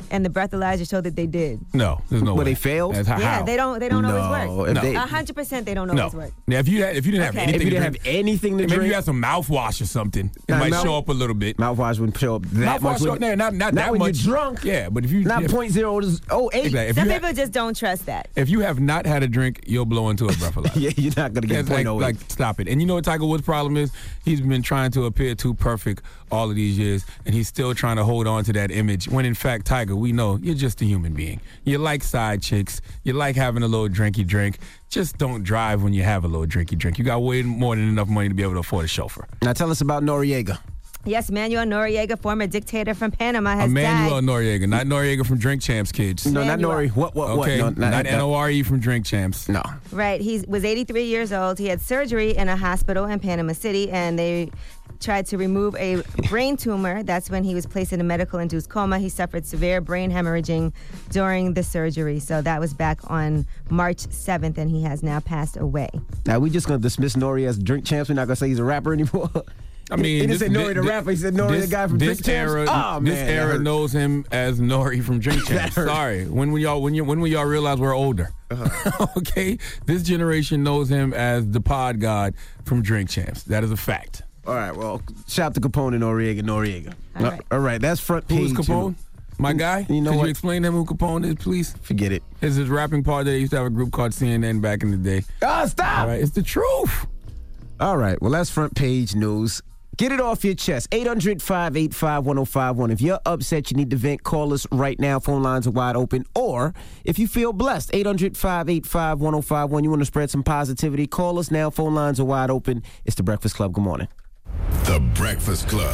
and the breathalyzer showed that they did. No, there's no way. But they failed? That's how. Yeah, they don't always work. If No. they- 100% they don't No. always work. Now, if you didn't have Okay. anything If you to didn't have drink, anything to maybe drink, you had some mouthwash or something, it Nah, might mouth- show up a little bit. mouthwash wouldn't show up that much. Mouthwash, not that when much. you're drunk. Yeah, but if you Not if, 0.008. exactly, if Some you people just don't trust that. if you have not had a drink, you'll blow into a breathalyzer. Yeah, you're not gonna get It's like, 0.08. stop it. And you know what Tiger Woods' problem is? He's been trying to appear too perfect all of these years, and he's still trying to hold on to that image. When in fact, Tiger, we know you're just a human being. You like side chicks. You like having a little drinky drink. Just don't drive when you have a little drinky drink. You got way more than enough money to be able to afford a chauffeur. Now tell us about Noriega. Yes, Manuel Noriega, former dictator from Panama, has Emmanuel died. Noriega, not Noriega from Drink Champs, kids. No, not Manuel. Nori. What? Okay, No, not N-O-R-E from Drink Champs. No. Right, he was 83 years old. He had surgery in a hospital in Panama City, and they tried to remove a brain tumor. That's when he was placed in a medical-induced coma. He suffered severe brain hemorrhaging during the surgery. So that was back on March 7th, and he has now passed away. Now we just gonna dismiss Nori as Drink Champs. We're not gonna say he's a rapper anymore. I mean, he didn't say Nori the rapper. He said Nori the guy from Drink Champs. Oh man, this era knows him as Nori from Drink Champs. hurt. Sorry, when will y'all realize we're older? Okay, this generation knows him as the Pod God from Drink Champs. That is a fact. All right, well, shout out to Capone and Noriega. All right. All right, that's front Who page. is Capone? My guy? You know Could what? you explain to him who Capone is, please? Forget it. It's his rapping part that they used to have a group called CNN back in the day. Oh, stop! All right, it's the truth. All right, well, that's front page news. Get it off your chest. 800-585-1051. If you're upset, you need to vent, call us right now. Phone lines are wide open. Or if you feel blessed, 800-585-1051. You want to spread some positivity, call us now. Phone lines are wide open. It's The Breakfast Club. Good morning. The Breakfast Club.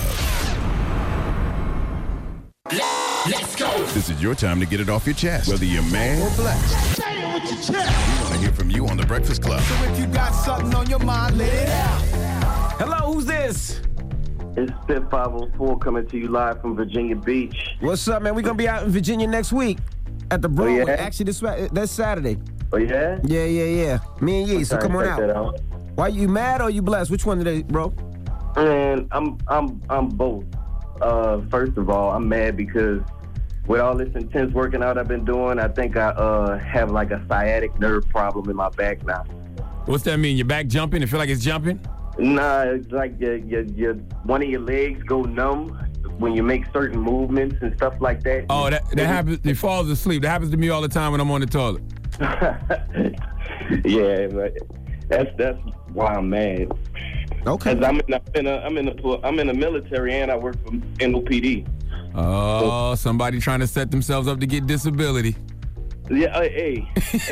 Let's go. This is your time to get it off your chest, whether you're mad or blessed. Say it with your chest. We want to hear from you on The Breakfast Club. So if you got something on your mind, let it out. Hello, who's this? It's Fit 504 coming to you live from Virginia Beach. What's up, man? We're going to be out in Virginia next week at the Broadway. yeah? Actually, that's Saturday. Oh, yeah? Yeah. Me and Yee, so come on Check that out. Why, you mad or you blessed? Which one today, bro? Man, I'm both. First of all, I'm mad because with all this intense working out I've been doing, I think I have like a sciatic nerve problem in my back now. What's that mean? Your back jumping? It feel like it's jumping? Nah, it's like your one of your legs go numb when you make certain movements and stuff like that. Oh, that happens. It falls asleep. That happens to me all the time when I'm on the toilet. Yeah, but that's why I'm mad. Okay. 'Cause I'm in the military and I work for NOPD. Oh, somebody trying to set themselves up to get disability. Yeah, hey,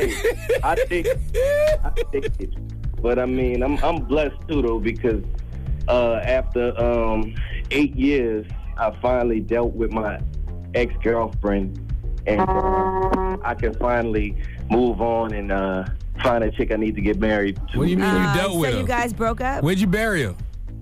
I take it. But I mean, I'm blessed too though because after 8 years, I finally dealt with my ex-girlfriend, and I can finally move on and find a chick I need to get married to. What do you mean you dealt with So her? you guys broke up? Where'd you bury her?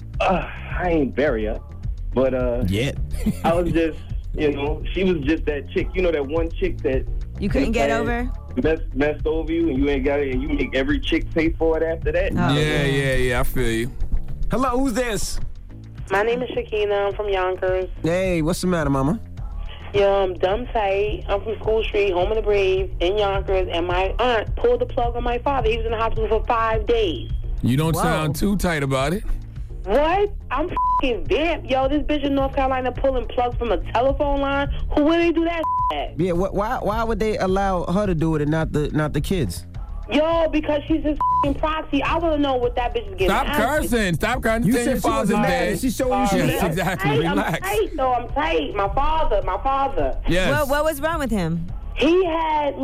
I ain't bury her, but Yet. I was just, she was just that chick. You know that one chick that You couldn't get over? messed over you, and you ain't got it, and you make every chick pay for it after that. Oh. Yeah, I feel you. Hello, who's this? My name is Shakina. I'm from Yonkers. Hey, what's the matter, mama? Yeah, I'm dumb tight. I'm from School Street, home of the Braves, in Yonkers, and my aunt pulled the plug on my father. He was in the hospital for 5 days. You don't sound too tight about it. What? I'm f***ing vamp. Yo, this bitch in North Carolina pulling plugs from a telephone line. Who would they do that at? Yeah, why would they allow her to do it and not the kids? Yo, because she's his f***ing proxy. I want to know what that bitch is getting. Stop cursing. Stop cursing. You Say said your she father's wasn't mad. dead. She's showing you Yes, exactly. Relax. I'm tight, though. I'm tight. My father. Yes. What was wrong with him? He had,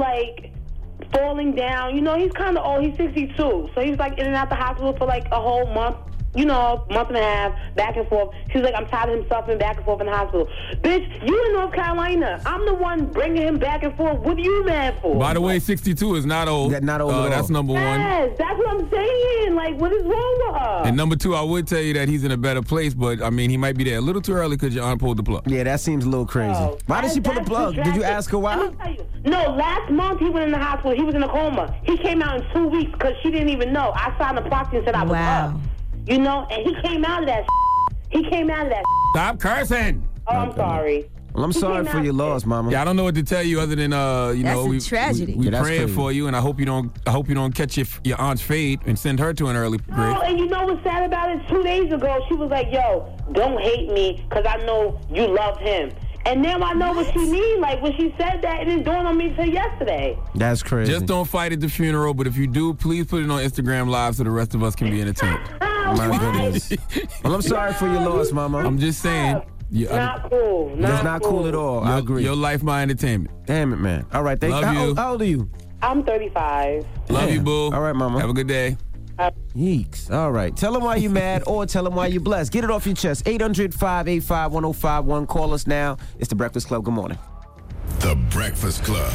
falling down. He's kind of old. He's 62. So he's, in and out the hospital for, a whole month. Month and a half, back and forth. She's like, I'm tired of him suffering back and forth in the hospital. Bitch, you in North Carolina. I'm the one bringing him back and forth. What are you mad for? By the way, 62 is not old. Not old at all. That's number one. Yes, that's what I'm saying. What is wrong with her? And number two, I would tell you that he's in a better place, but, he might be there a little too early because your aunt pulled the plug. Yeah, that seems a little crazy. Oh, Why did she pull the plug? Did you ask her why? Let me tell you. No, last month he went in the hospital. He was in a coma. He came out in 2 weeks because she didn't even know. I signed a proxy and said I was up. And he came out of that. He came out of that. Stop cursing. Oh, I'm sorry. Well, I'm sorry for your loss, Mama. Yeah, I don't know what to tell you other than That's a tragedy. We Yeah, that's praying crazy. for you, and I hope you don't catch your aunt's fade and send her to an early grave. Oh, and you know what's sad about it? 2 days ago, she was like, yo, don't hate me because I know you love him. And now I know what she mean. Like, when she said that, it didn't dawn on me until yesterday. That's crazy. Just don't fight at the funeral, but if you do, please put it on Instagram Live so the rest of us can be entertained. My goodness. Well, I'm sorry for your loss, Mama. I'm just saying. Not cool. That's not cool at all. I agree. Your life, my entertainment. Damn it, man. All right, thank Love you. How old are you? I'm 35. Love you, boo. All right, Mama. Have a good day. Yeeks. All right. Tell them why you mad or tell them why you blessed. Get it off your chest. 800-585-1051. Call us now. It's The Breakfast Club. Good morning. The Breakfast Club.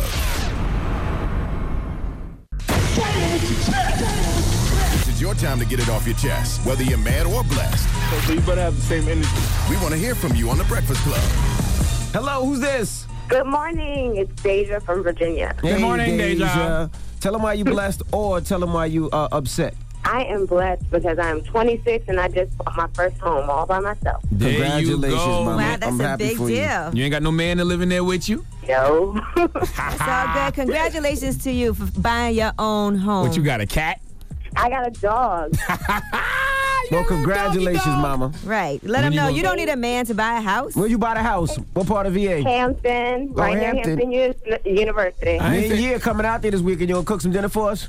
This is your time to get it off your chest, whether you're mad or blessed. So you better have the same energy. We want to hear from you on The Breakfast Club. Hello, who's this? Good morning. It's Deja from Virginia. Good morning, Deja. Tell them why you blessed or tell them why you upset. I am blessed because I am 26 and I just bought my first home all by myself. There Congratulations, you go. Mama. Wow, that's I'm a happy big for you. deal. You ain't got no man to live in there with you? No. That's all good. Congratulations to you for buying your own home. What, you got a cat? I got a dog. Well, congratulations, Mama. Right. Let them know you don't need a man to buy a house. Where you buy the house? What part of VA? Hampton, right near Hampton. Hampton University. Me and Year coming out there this weekend. You gonna cook some dinner for us?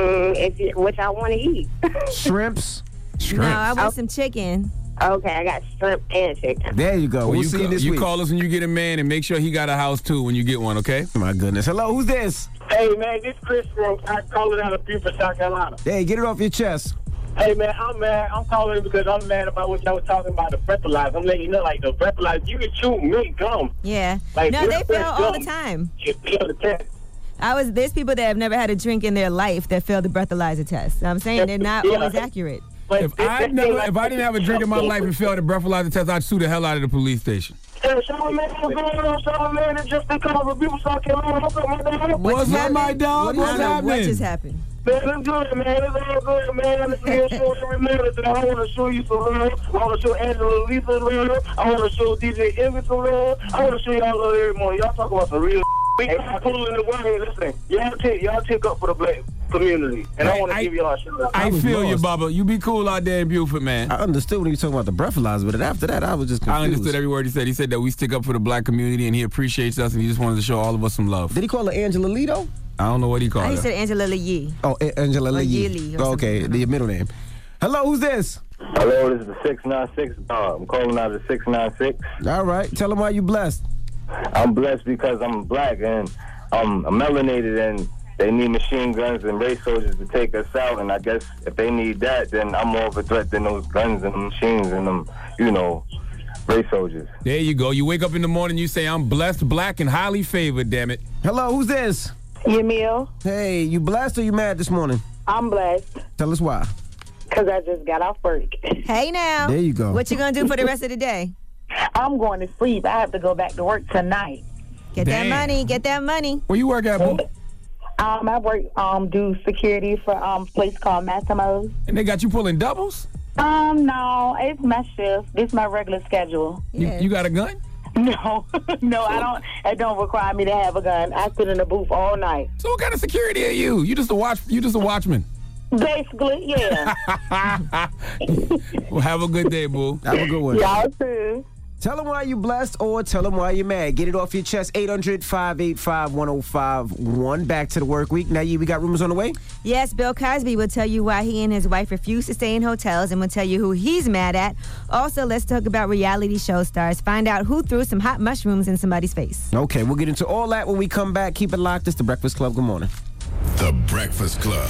Which I want to eat. Shrimps? No, I want some chicken. Okay, I got shrimp and chicken. There you go. Well, We'll see you this week. You call us when you get a man and make sure he got a house too when you get one, okay? My goodness. Hello, who's this? Hey, man, this Chris from calling out of Beaufort, South Carolina. Hey, get it off your chest. Hey, man, I'm mad. I'm calling because I'm mad about what y'all was talking about, the breathalyzer. I'm letting you know, like, the breathalyzer, you can chew mint gum. Yeah. Like, no, they fresh fail all the gum. time. You fail the test. There's people that have never had a drink in their life that failed the breathalyzer test. I'm saying they're not always accurate. If I didn't have a drink in my life and failed a breathalyzer test, I'd sue the hell out of the police station. Hey, Charlamagne, what's going on, Charlamagne? It's just a couple of people South Carolina. What's up, my dog? What's up, my dog? What's happening? What just happened? Man, it's good, man. It's all good, man. It's real social remembrance. And I want to show you some love. I want to show Angela Lisa love. I want to show DJ Envy some love. I want to show y'all love every morning. Y'all talk about some real Hey, I'm pulling the way. Listen, y'all take up for the black community. And I want to give y'all a shout out. I feel you, Bubba. You be cool out there in Beaufort, man. I understood when you were talking about the breathalyzer, but after that, I was just confused. I understood every word he said. He said that we stick up for the black community and he appreciates us and he just wanted to show all of us some love. Did he call her Angela Lido? I don't know what he called He her. said Angela Lee. Oh, Angela Lee. Yee or Okay, something. the middle name. Hello, who's this? Hello, this is the 696. I'm calling out the 696. All right, tell them why you blessed. I'm blessed because I'm black and I'm melanated and they need machine guns and race soldiers to take us out. And I guess if they need that, then I'm more of a threat than those guns and machines and them, race soldiers. There you go. You wake up in the morning, you say, I'm blessed, black, and highly favored, damn it. Hello, who's this? Yamil, Hey, you blessed or you mad this morning? I'm blessed Tell us why. because I just got off work. Hey now. There you go. What you gonna do for the rest of the day? I'm going to sleep. I have to go back to work tonight. Get Damn. that money. Get that money. Where you work at, boo? I work do security for a place called Massimo's. And they got you pulling doubles? No, it's my shift. This is my regular schedule. Yeah. You got a gun? No, I don't. It don't require me to have a gun. I sit in the booth all night. So what kind of security are you? You just a watchman. Basically, yeah. Well, have a good day, boo. Have a good one. Y'all too. Tell them why you blessed or tell them why you're mad. Get it off your chest. 800-585-1051. Back to the work week. Now, we got rumors on the way? Yes, Bill Cosby will tell you why he and his wife refuse to stay in hotels and will tell you who he's mad at. Also, let's talk about reality show stars. Find out who threw some hot mushrooms in somebody's face. Okay, we'll get into all that when we come back. Keep it locked. It's The Breakfast Club. Good morning. The Breakfast Club.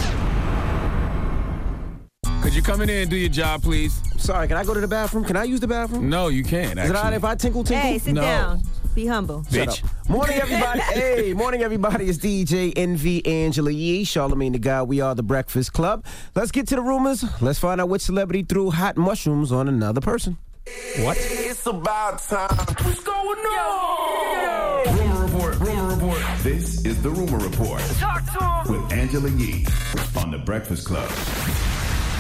Could you come in here and do your job, please? Sorry, can I go to the bathroom? Can I use the bathroom? No, you can't, Is it all right actually. if I tinkle? Hey, sit No. down. Be humble. Shut Bitch. up. Morning, everybody. Hey, morning, everybody. It's DJ Envy, Angela Yee, Charlamagne the Guy. We are The Breakfast Club. Let's get to the rumors. Let's find out which celebrity threw hot mushrooms on another person. What? It's about time. What's going on? Rumor report. This is the Rumor Report Talk to him. with Angela Yee on The Breakfast Club.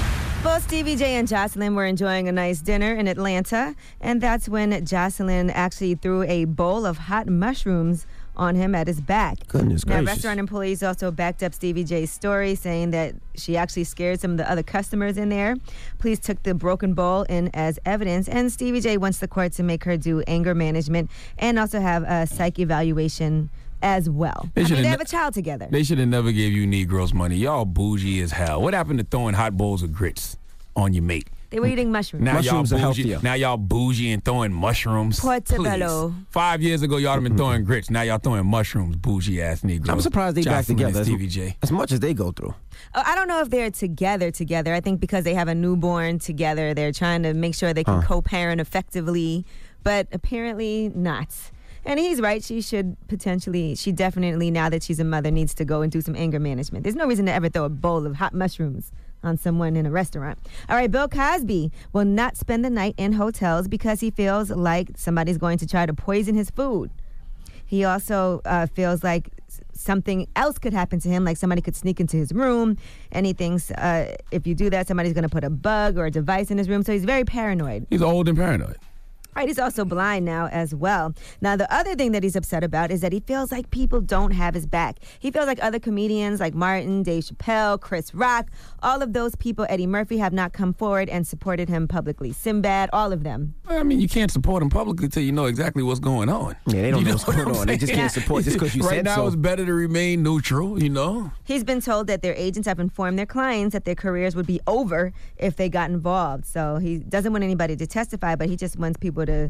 Both Stevie J and Jocelyn were enjoying a nice dinner in Atlanta, and that's when Jocelyn actually threw a bowl of hot mushrooms on him at his back. Goodness now, gracious. restaurant employees also backed up Stevie J's story, saying that she actually scared some of the other customers in there. Police took the broken bowl in as evidence, and Stevie J wants the court to make her do anger management and also have a psych evaluation as well. They have a child together. They should have never gave you Negroes money. Y'all bougie as hell. What happened to throwing hot bowls of grits on your mate? They were eating mushrooms. Mushrooms are healthier. Now y'all bougie and throwing mushrooms. Portobello. Please. 5 years ago, y'all have been throwing grits. Now y'all throwing mushrooms, bougie ass Negroes. I'm surprised they back Jocelyn together and Stevie J. as much as they go through. I don't know if they're together. I think because they have a newborn together, they're trying to make sure they can co-parent effectively, but apparently not. And he's right. She definitely, now that she's a mother, needs to go and do some anger management. There's no reason to ever throw a bowl of hot mushrooms on someone in a restaurant. All right, Bill Cosby will not spend the night in hotels because he feels like somebody's going to try to poison his food. He also feels like something else could happen to him, like somebody could sneak into his room, and he thinks if you do that, somebody's going to put a bug or a device in his room, so he's very paranoid. He's old and paranoid. Right, he's also blind now as well. Now, the other thing that he's upset about is that he feels like people don't have his back. He feels like other comedians like Martin, Dave Chappelle, Chris Rock, all of those people, Eddie Murphy, have not come forward and supported him publicly. Sinbad, all of them. I mean, you can't support him publicly until you know exactly what's going on. Yeah, they don't know what's going on. They just can't support just because you said so. Right now, it's better to remain neutral, you know? He's been told that their agents have informed their clients that their careers would be over if they got involved. So he doesn't want anybody to testify, but he just wants people to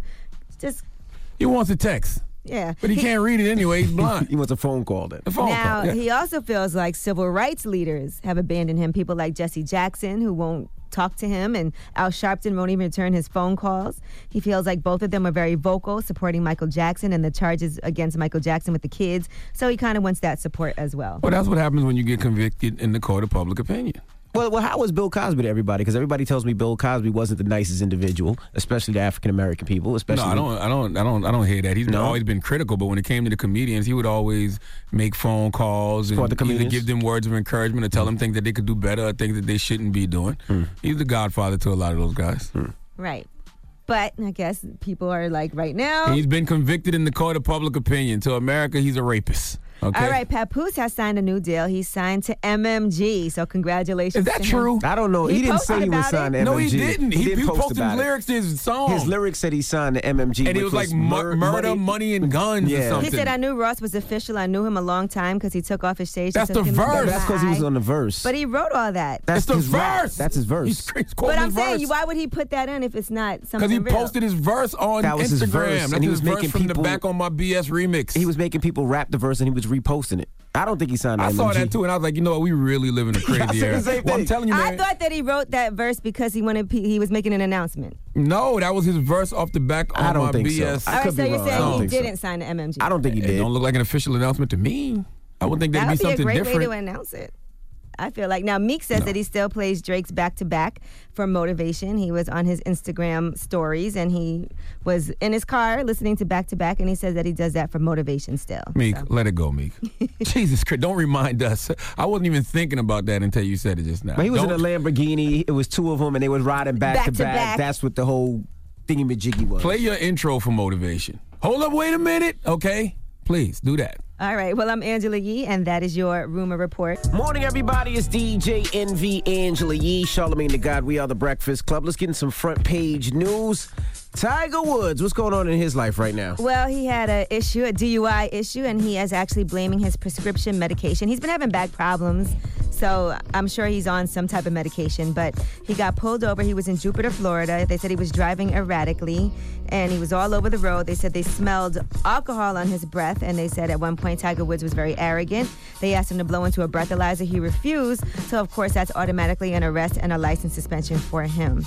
He wants a text. Yeah. But he can't read it anyway. He's blind. He wants a phone call then. Now, he also feels like civil rights leaders have abandoned him. People like Jesse Jackson, who won't talk to him, and Al Sharpton won't even return his phone calls. He feels like both of them are very vocal, supporting Michael Jackson and the charges against Michael Jackson with the kids. So he kind of wants that support as well. Well, that's what happens when you get convicted in the court of public opinion. Well, how was Bill Cosby to everybody? Because everybody tells me Bill Cosby wasn't the nicest individual, especially to African American people. Especially no, I don't hear that. He's always been critical, but when it came to the comedians, he would always make phone calls and either give them words of encouragement or tell them things that they could do better or things that they shouldn't be doing. He's the godfather to a lot of those guys. Right. But I guess people are like, right now, he's been convicted in the court of public opinion. To America, he's a rapist. Okay. All right, Papoose has signed a new deal. He's signed to MMG, so congratulations. Is that true? I don't know. He didn't say he was signed to MMG. No, he didn't. He posted his lyrics to his song. His lyrics said he signed to MMG. And it was like murder, money, and guns or something. He said, I knew Ross was official. I knew him a long time because he took off his stage. That's the verse. That's because he was on the verse. But he wrote all that. That's the verse. That's his verse. But I'm saying, why would he put that in if it's not something real? Because he posted his verse on that was Instagram. His verse. That's his verse from the Back on My BS remix. He was making people rap the verse and he was reposting it. I don't think he signed to MMG. I saw that too, and I was like, you know what? We really live in a crazy era. Well, I'm telling you, man. I thought that he wrote that verse because he was making an announcement. No, that was his verse off the Back on My BS. So. All right, so you're saying he didn't sign to MMG. I don't think he did. It don't look like an official announcement to me. I would think that'd be something different. That would be a great way to announce it. I feel like. Now, Meek says that he still plays Drake's back-to-back for motivation. He was on his Instagram stories, and he was in his car listening to back-to-back, and he says that he does that for motivation still. Meek, let it go, Meek. Jesus Christ, don't remind us. I wasn't even thinking about that until you said it just now. But he was in a Lamborghini. It was two of them, and they was riding back-to-back. That's what the whole thingy-majiggy was. Play your intro for motivation. Hold up, wait a minute, okay? Please, do that. All right, well, I'm Angela Yee, and that is your Rumor Report. Morning, everybody. It's DJ NV Angela Yee, Charlamagne the God. We are the Breakfast Club. Let's get in some front page news. Tiger Woods, what's going on in his life right now? Well, he had a DUI issue, and he is actually blaming his prescription medication. He's been having back problems, so I'm sure he's on some type of medication, but he got pulled over. He was in Jupiter, Florida. They said he was driving erratically, and he was all over the road. They said they smelled alcohol on his breath, and they said at one point Tiger Woods was very arrogant. They asked him to blow into a breathalyzer. He refused, so of course that's automatically an arrest and a license suspension for him.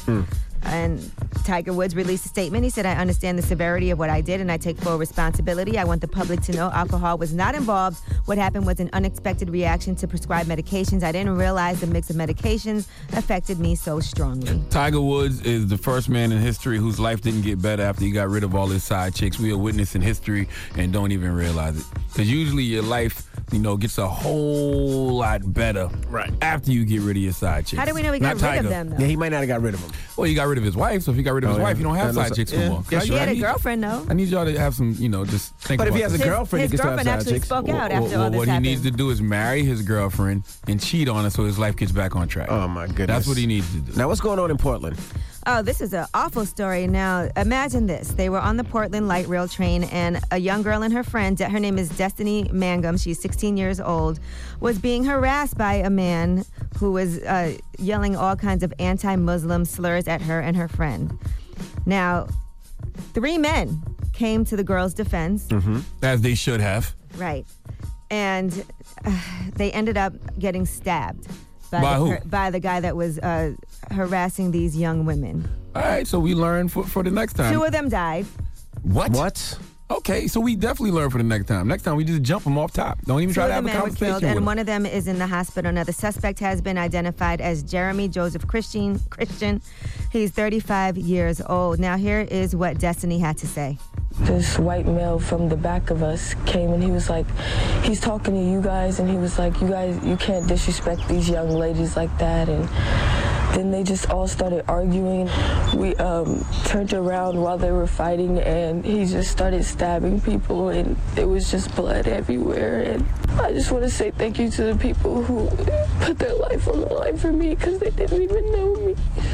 And Tiger Woods released a statement. He said, I understand the severity of what I did and I take full responsibility. I want the public to know alcohol was not involved. What happened was an unexpected reaction to prescribed medications. I didn't realize the mix of medications affected me so strongly. Tiger Woods is the first man in history whose life didn't get better after he got rid of all his side chicks. We are witnessing history and don't even realize it. Because usually your life gets a whole lot better after you get rid of your side chicks. How do we know he got rid of them, though? Yeah, he might not have got rid of them. Well, he got rid of his wife, so if he got rid of his wife, you don't have side chicks no more. He had a girlfriend, though. I need y'all to have some, just think But about if he has a girlfriend, he his can still have girlfriend side actually chicks. spoke out after all this what happened. he needs to do is marry his girlfriend and cheat on her so his life gets back on track. Oh, my goodness. That's what he needs to do. Now, what's going on in Portland? Oh, this is an awful story. Now, imagine this. They were on the Portland light rail train, and a young girl and her friend, her name is Destiny Mangum, she's 16 years old, was being harassed by a man who was yelling all kinds of anti-Muslim slurs at her and her friend. Now, 3 men came to the girl's defense. As they should have. Right. And they ended up getting stabbed. By who? By the guy that was harassing these young women. All right, so we learn for the next time. 2 of them died. What? Okay, so we definitely learn for the next time. Next time, we just jump them off top. Don't even try to have a conversation killed, with and them. one of them is in the hospital. Now, the suspect has been identified as Jeremy Joseph Christian. He's 35 years old. Now, here is what Destiny had to say. This white male from the back of us came and he was like, he's talking to you guys, and he was like, you guys, you can't disrespect these young ladies like that. And then they just all started arguing. We turned around while they were fighting, and he just started stabbing people, and there was just blood everywhere. And I just want to say thank you to the people who put their life on the line for me, because they didn't even know me.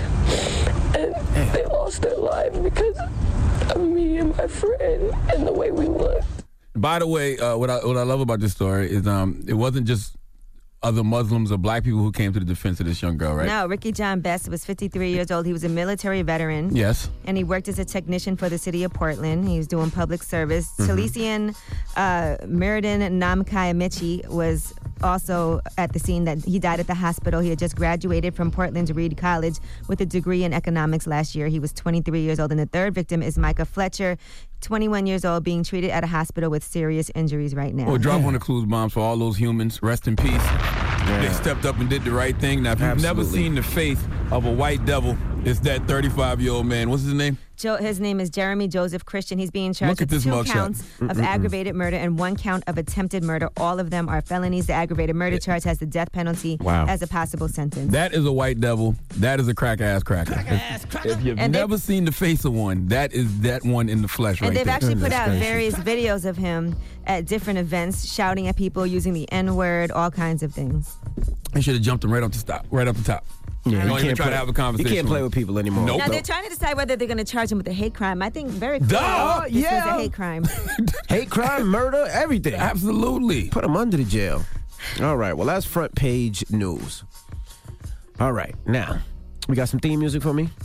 And they lost their lives because of me and my friend and the way we looked. By the way, what I love about this story is it wasn't just other Muslims or black people who came to the defense of this young girl, right? No, Ricky John Best was 53 years old. He was a military veteran. Yes. And he worked as a technician for the city of Portland. He was doing public service. Talisian Meriden Namkai was also at the scene. That he died at the hospital. He had just graduated from Portland's Reed College with a degree in economics last year. He was 23 years old. And the third victim is Micah Fletcher, 21 years old, being treated at a hospital with serious injuries right now. Well, drop one of the clues bombs for all those humans. Rest in peace. They stepped up and did the right thing. Now, if you've never seen the face of a white devil, it's that 35-year-old man. What's his name? His name is Jeremy Joseph Christian. He's being charged with 2 counts of aggravated murder and 1 count of attempted murder. All of them are felonies. The aggravated murder charge has the death penalty as a possible sentence. That is a white devil. That is a cracker. If you've never seen the face of one, that is that one in the flesh right there. And they've actually put out various videos of him at different events, shouting at people, using the N-word, all kinds of things. They should have jumped him right up the top. Yeah, don't even try to have a conversation. You can't play with people anymore. Nope. Now, they're trying to decide whether they're going to charge him with a hate crime. I think very clearly this was a hate crime. Hate crime, murder, everything. Absolutely. Put him under the jail. All right, well, that's front page news. All right, now, we got some theme music for me?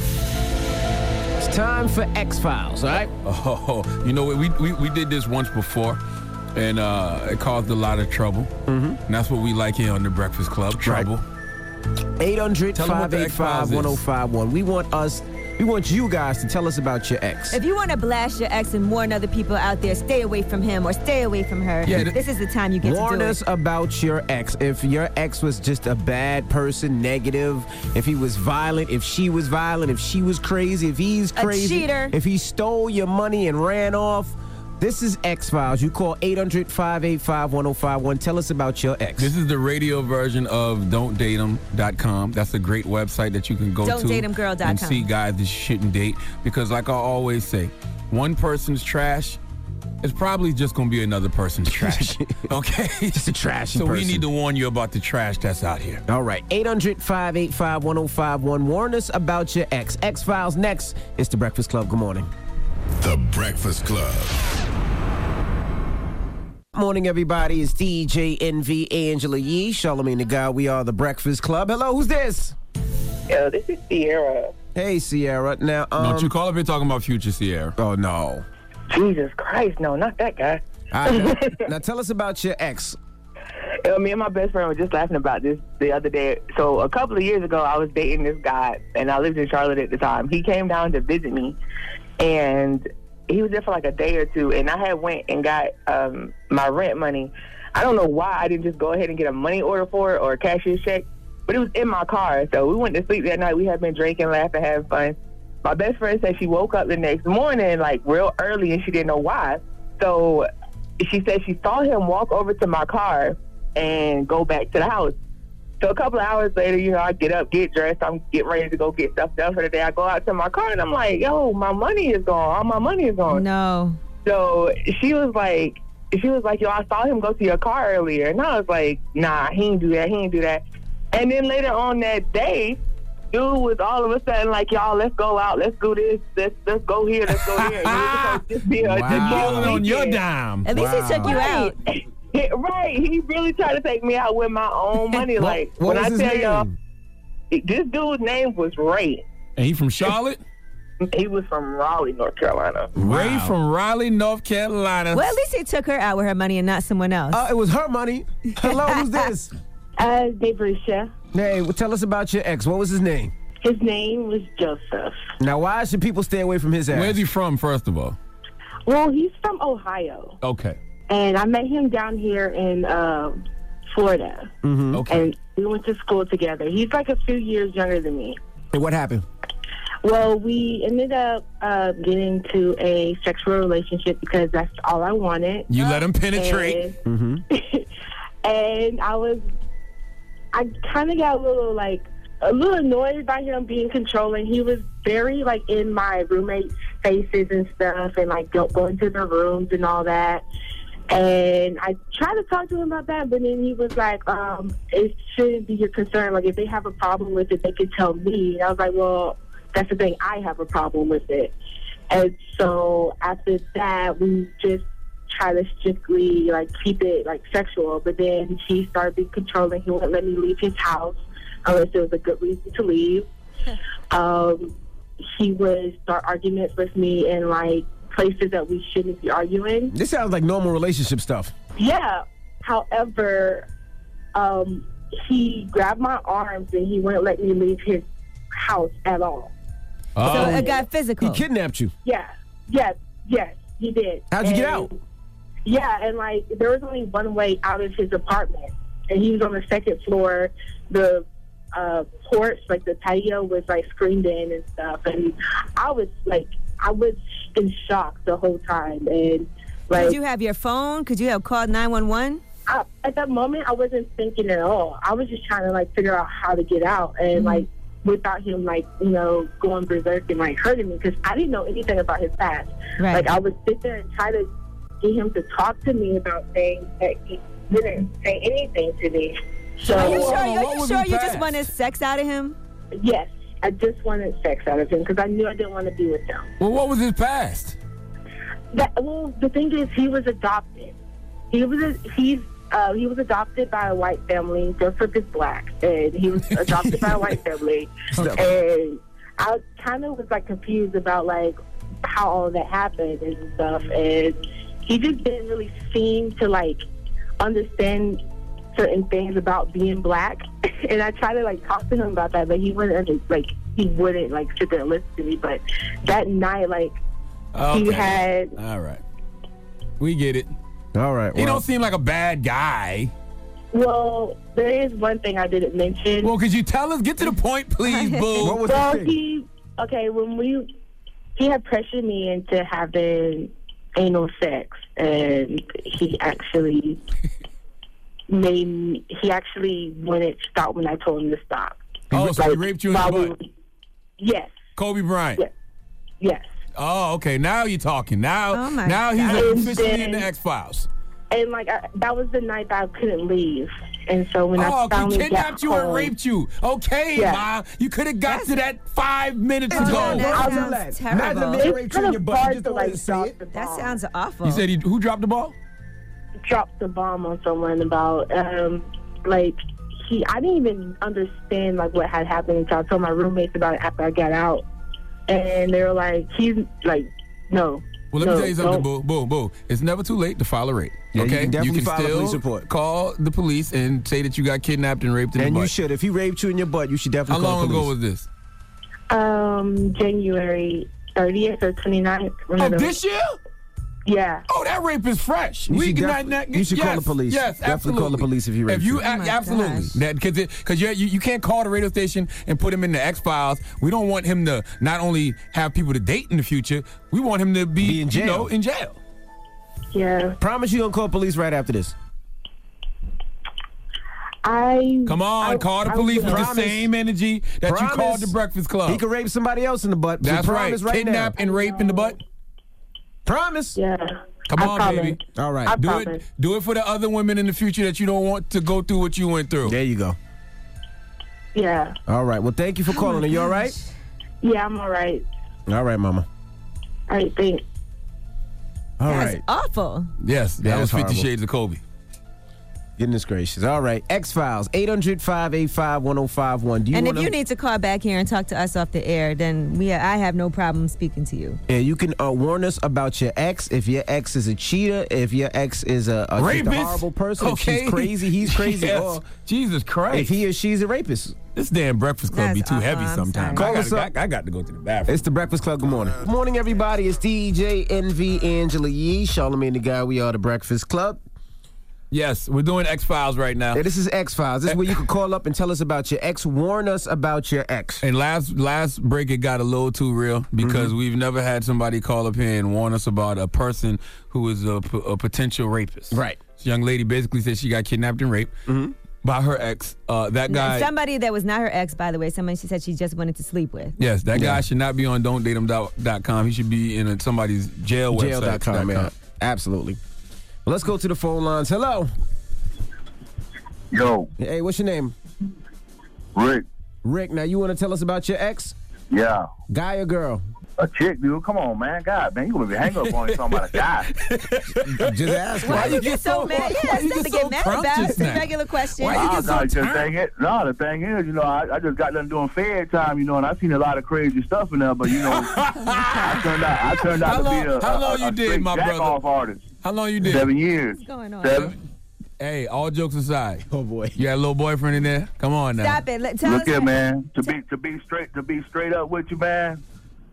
It's time for X-Files, all right? Oh, you know what? We did this once before, and it caused a lot of trouble. And that's what we like here on The Breakfast Club, trouble. Right. 800-585-1051. We want you guys to tell us about your ex. If you want to blast your ex and warn other people out there, stay away from him or stay away from her, this is the time you get to do it. Warn us about your ex. If your ex was just a bad person, negative, if he was violent, if she was violent, if she was crazy, if he's crazy, a cheater, if he stole your money and ran off. This is X-Files. You call 800-585-1051. Tell us about your ex. This is the radio version of Don'tDateHim.com. That's a great website that you can go to. Don'tDateHimGirl.com. And see guys that you shouldn't date. Because like I always say, one person's trash is probably just going to be another person's trash. Okay? Just a trashy person. So we need to warn you about the trash that's out here. All right. 800-585-1051. Warn us about your ex. X-Files next. It's The Breakfast Club. Good morning. The Breakfast Club. Morning, everybody. It's DJ NV, Angela Yee, Charlamagne the Guy. We are The Breakfast Club. Hello, who's this? Yo, this is Sierra. Hey, Sierra. Now, Don't you call up here talking about future Sierra. Oh, no. Jesus Christ, no, not that guy. Now, tell us about your ex. Me and my best friend were just laughing about this the other day. So a couple of years ago, I was dating this guy, and I lived in Charlotte at the time. He came down to visit me, and he was there for like a day or two, and I had went and got my rent money. I don't know why I didn't just go ahead and get a money order for it or a cashier's check, but it was in my car. So we went to sleep that night. We had been drinking, laughing, having fun. My best friend said she woke up the next morning like real early, and she didn't know why. So she said she saw him walk over to my car and go back to the house. So a couple of hours later, you know, I get up, get dressed, I'm getting ready to go get stuff done for the day. I go out to my car and I'm like, yo, my money is gone. All my money is gone. No. So she was like, yo, I saw him go to your car earlier. And I was like, nah, he ain't do that. And then later on that day, dude was all of a sudden like, y'all, let's go out, let's do this, let's go here, let's go here. And just be on your dime. At least he took you out. Right, he really tried to take me out with my own money. Like, what when was I his tell name? y'all, this dude's name was Ray. And he from Charlotte? He was from Raleigh, North Carolina. Ray from Raleigh, North Carolina. Well, at least he took her out with her money and not someone else. It was her money. Hello, who's this? Debricia. Hey, well, tell us about your ex. What was his name? His name was Joseph. Now, why should people stay away from his ass? Where's he from, first of all? Well, he's from Ohio. Okay. And I met him down here in Florida. Mm-hmm. Okay. And we went to school together. He's like a few years younger than me. And what happened? Well, we ended up getting to a sexual relationship because that's all I wanted. You let him penetrate. And, and I kind of got a little annoyed by him being controlling. He was very in my roommate's faces and stuff, and going to their rooms and all that. And I tried to talk to him about that, but then he was like, it shouldn't be your concern. If they have a problem with it, they can tell me. And I was like, well, that's the thing. I have a problem with it. And so after that, we just try to strictly keep it sexual. But then he started being controlling. He wouldn't let me leave his house unless there was a good reason to leave. He would start arguments with me in places that we shouldn't be arguing. This sounds like normal relationship stuff. Yeah. However, he grabbed my arms and he wouldn't let me leave his house at all. So it got physical. He kidnapped you. Yeah. Yes, he did. How'd you get out? Yeah, and there was only one way out of his apartment. And he was on the second floor. The porch, the patio was screened in and stuff. And I was in shock the whole time. And Did you have your phone? Could you have called 911? At that moment, I wasn't thinking at all. I was just trying to figure out how to get out and without him going berserk and hurting me, because I didn't know anything about his past. Right. I would sit there and try to get him to talk to me about things that he didn't say anything to me. So Are you sure you just wanted sex out of him? Yes, I just wanted sex out of him because I knew I didn't want to be with him. Well, what was his past? The thing is, he was adopted. He was adopted by a white family. Joseph is black, and he was adopted by a white family. And I kind of was confused about how all that happened and stuff. And he just didn't really seem to understand certain things about being black. And I tried to talk to him about that, but he wouldn't sit there and listen to me. But that night, he had. All right, we get it. All right. He don't seem like a bad guy. Well, there is one thing I didn't mention. Well, could you tell us? Get to the point, please, boo. What was the thing? He had pressured me into having anal sex, and he actually wouldn't stop when I told him to stop. So he raped you in the butt? Yes. Kobe Bryant? Yes. Oh, okay. Now you're talking. Now he's officially in the X-Files. And that was the night that I couldn't leave. And so when I finally he kidnapped you and raped you. Okay, Ma. You could have got to that 5 minutes ago. That sounds terrible. Imagine a man raped you in your butt. You just don't want to say it. That sounds awful. You said who dropped the ball? Dropped the bomb on someone about I didn't even understand what had happened until I told my roommates about it after I got out. And they were he's no. Well, let me tell you something, boo. It's never too late to file a rape. Yeah, okay? you can definitely file a still police report. Call the police and say that you got kidnapped and raped in the butt. And you should. If he raped you in your butt, you should definitely call the police. How long ago was this? January 30th or 29th. Of this year? Yeah. Oh, that rape is fresh. You should call the police. Yes, definitely absolutely. call the police if you rape you. Absolutely. Because you can't call the radio station and put him in the X-Files. We don't want him to not only have people to date in the future, we want him to be in jail. Yeah. Promise you gonna call police right after this. Come on, call the police with the Promise. same energy that Promise. you called the Breakfast Club. He could rape somebody else in the butt. That's So right. promise right Kidnap now. and rape in the butt. Promise. Yeah. Come I on, promise. baby. All right. I Do promise. it. Do it for the other women in the future that you don't want to go through what you went through. There you go. Yeah. All right. Well, thank you for calling. Are you all right? Yeah, I'm all right. All right, Mama. All right, thanks. All That's right. awful. Yes, that Yeah, was that's 50 horrible. Shades of Kobe. Goodness gracious. All right. X-Files, 800-585-1051. Do you And if wanna- you need to call back here and talk to us off the air, then I have no problem speaking to you. Yeah, you can warn us about your ex. If your ex is a cheater, if your ex is a Rapist. horrible person, if Okay. she's crazy, he's crazy. Yes. Or Jesus Christ. if he or she's a rapist. This damn Breakfast Club be That's too heavy awful. I'm sometimes. sorry. I Call us got, up. I got to go to the bathroom. It's the Breakfast Club. Good morning. Good morning, everybody. It's DJ NV Angela Yee, Charlamagne the Guy. We are the Breakfast Club. Yes, we're doing X-Files right now. Yeah, this is X-Files. This is where you can call up and tell us about your ex. Warn us about your ex. And last break, it got a little too real because we've never had somebody call up here and warn us about a person who is a potential rapist. Right. This young lady basically said she got kidnapped and raped by her ex. That guy. Somebody that was not her ex, by the way. Somebody she said she just wanted to sleep with. Yes, that guy should not be on don'tdate'em.com. He should be in somebody's jail website. Jail.com, yeah. Absolutely. Well, let's go to the phone lines. Hello. Yo, Hey, what's your name? Rick. Rick. Now, you want to tell us about your ex? Yeah. Guy or girl? A chick, dude. Come on, man. God, man, you gonna be hang up on you talking about a guy. Just ask. Why you get so mad? Yeah, why you it's nothing to get get so mad prompt about. just It's a now? regular question. Why you get so the turned? thing is, you know, I just got done doing Fed time, you know, and I seen a lot of crazy stuff in there, but you know, I turned out to be How long you a did, straight my jack-off brother? artist. How long you did? 7 years. What's going on? 7. Hey, all jokes aside. Oh, boy. You got a little boyfriend in there? Come on now. Stop it. Tell Look us. here, man. To be straight up with you, man.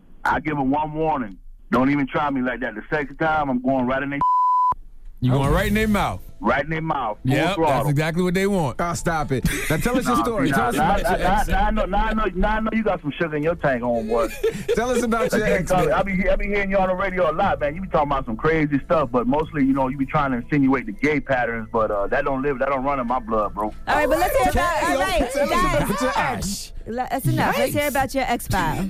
I give them one warning. Don't even try me like that. The second time, I'm going right in their You going right in their mouth. right in their mouth. Full Yep, throttle. that's exactly what they want. Oh, stop it. Now, tell us your story. Tell us Now about your ex. I know you got some sugar in your tank, homeboy. Tell us about your ex. I be hearing you on the radio a lot, man. You be talking about some crazy stuff, but mostly, you know, you be trying to insinuate the gay patterns, but that don't run in my blood, bro. All right, but let's hear about. All right, Tell us about your guys. ex. That's enough. Let's hear about your ex-file.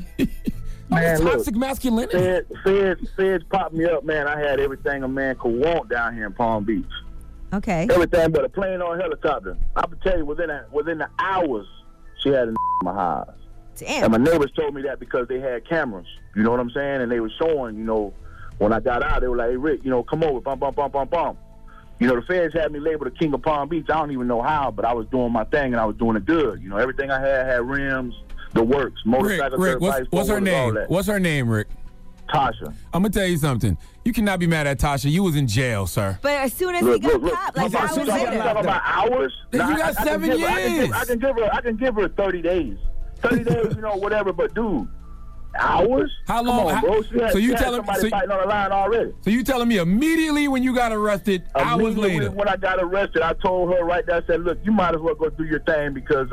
Man, look, Toxic masculinity. Feds popped me up, man. I had everything a man could want down here in Palm Beach. Okay. Everything but a plane or a helicopter. I can tell you within the hours, she had a in my house. Damn. And my neighbors told me that because they had cameras. You know what I'm saying? And they were showing, you know, when I got out, they were like, hey, Rick, you know, come over, bum, bum, bum, bum, bum. You know, the feds had me labeled the king of Palm Beach. I don't even know how, but I was doing my thing and I was doing it good. You know, everything I had rims, the works, motorcycle, Rick, what's her name? What's her name, Rick? Tasha. I'm gonna tell you something. You cannot be mad at Tasha. You was in jail, sir. But as soon as he got popped, like hours You later. talking about hours? You got 7 years. I can give her 30 days. 30 days, you know, whatever. But dude, hours? How long? Come on, bro. She had somebody fighting on the line already. So you telling me immediately when you got arrested, hours later? When I got arrested, I told her right there. I said, "Look, you might as well go do your thing because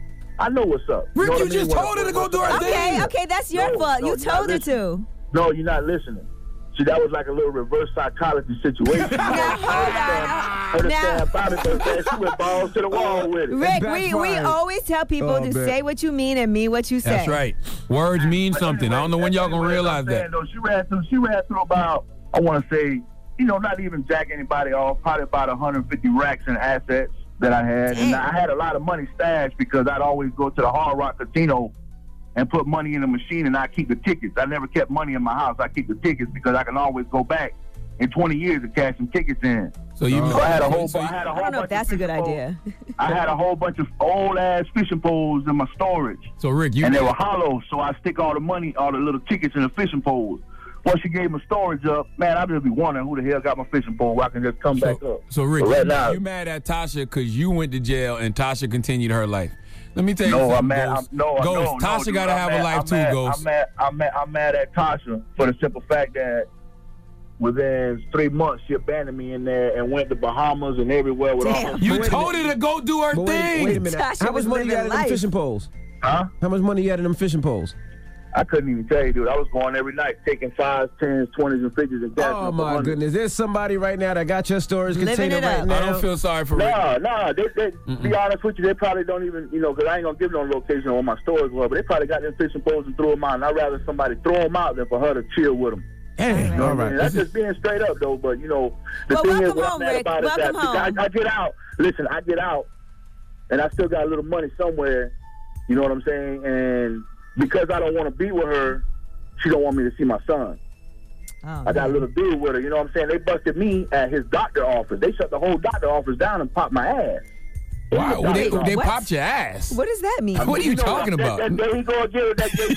I know what's up." Rick, know you what I mean? just told her to go do her thing. Okay, that's your fault. You told her to. No, you're not listening. See, that was like a little reverse psychology situation. Now, hold on. Understand, Bobby, but she went balls to the wall with it. Rick, we always tell people to say what you mean and mean what you say. That's right. Words mean something. I don't know when y'all gonna realize that. Though, she ran through about, I want to say, you know, not even jack anybody off, probably about 150 racks in assets that I had. Damn. And I had a lot of money stashed because I'd always go to the Hard Rock Casino and put money in the machine and I keep the tickets. I never kept money in my house. I keep the tickets because I can always go back in 20 years and cash some tickets in. So you I had a whole I don't know if that's a good idea. I had a whole bunch of old ass fishing poles in my storage. So Rick, and they were hollow, so I stick all the money, all the little tickets in the fishing poles. Once she gave my storage up, man, I'd just be wondering who the hell got my fishing pole where I can just come back up. So Rick, But right now, you mad at Tasha because you went to jail and Tasha continued her life. Let me tell you no, something, I'm mad. Ghost. Tasha got to have a life too, Ghost. I'm mad at Tasha for the simple fact that within 3 months she abandoned me in there and went to Bahamas and everywhere with all. You told her to go do her thing. Wait a minute. How much money you had in them fishing poles? Huh? How much money you had in them fishing poles? I couldn't even tell you, dude. I was going every night, taking 5s, 10s, 20s, and 50s and cashing Oh up my 100s. goodness! There's somebody right now that got your stories container right now. I don't feel sorry for Rick. No. They be honest with you, they probably don't even, because I ain't gonna give no location on what my stores were, but they probably got them fishing poles and threw them out. And I'd rather somebody throw them out than for her to chill with them. Hey, You know all what I mean? right. That's just being straight up, though. But the Well, thing is, welcome what home, I'm mad Rick. about is Welcome that home. I get out. Listen, I get out, and I still got a little money somewhere. You know what I'm saying? And because I don't want to be with her, she don't want me to see my son. Oh, I got a little deal with her. You know what I'm saying? They busted me at his doctor office. They shut the whole doctor office down and popped my ass. Wow, they What? popped your ass. What does that mean? What are you talking about? There he go again with that gay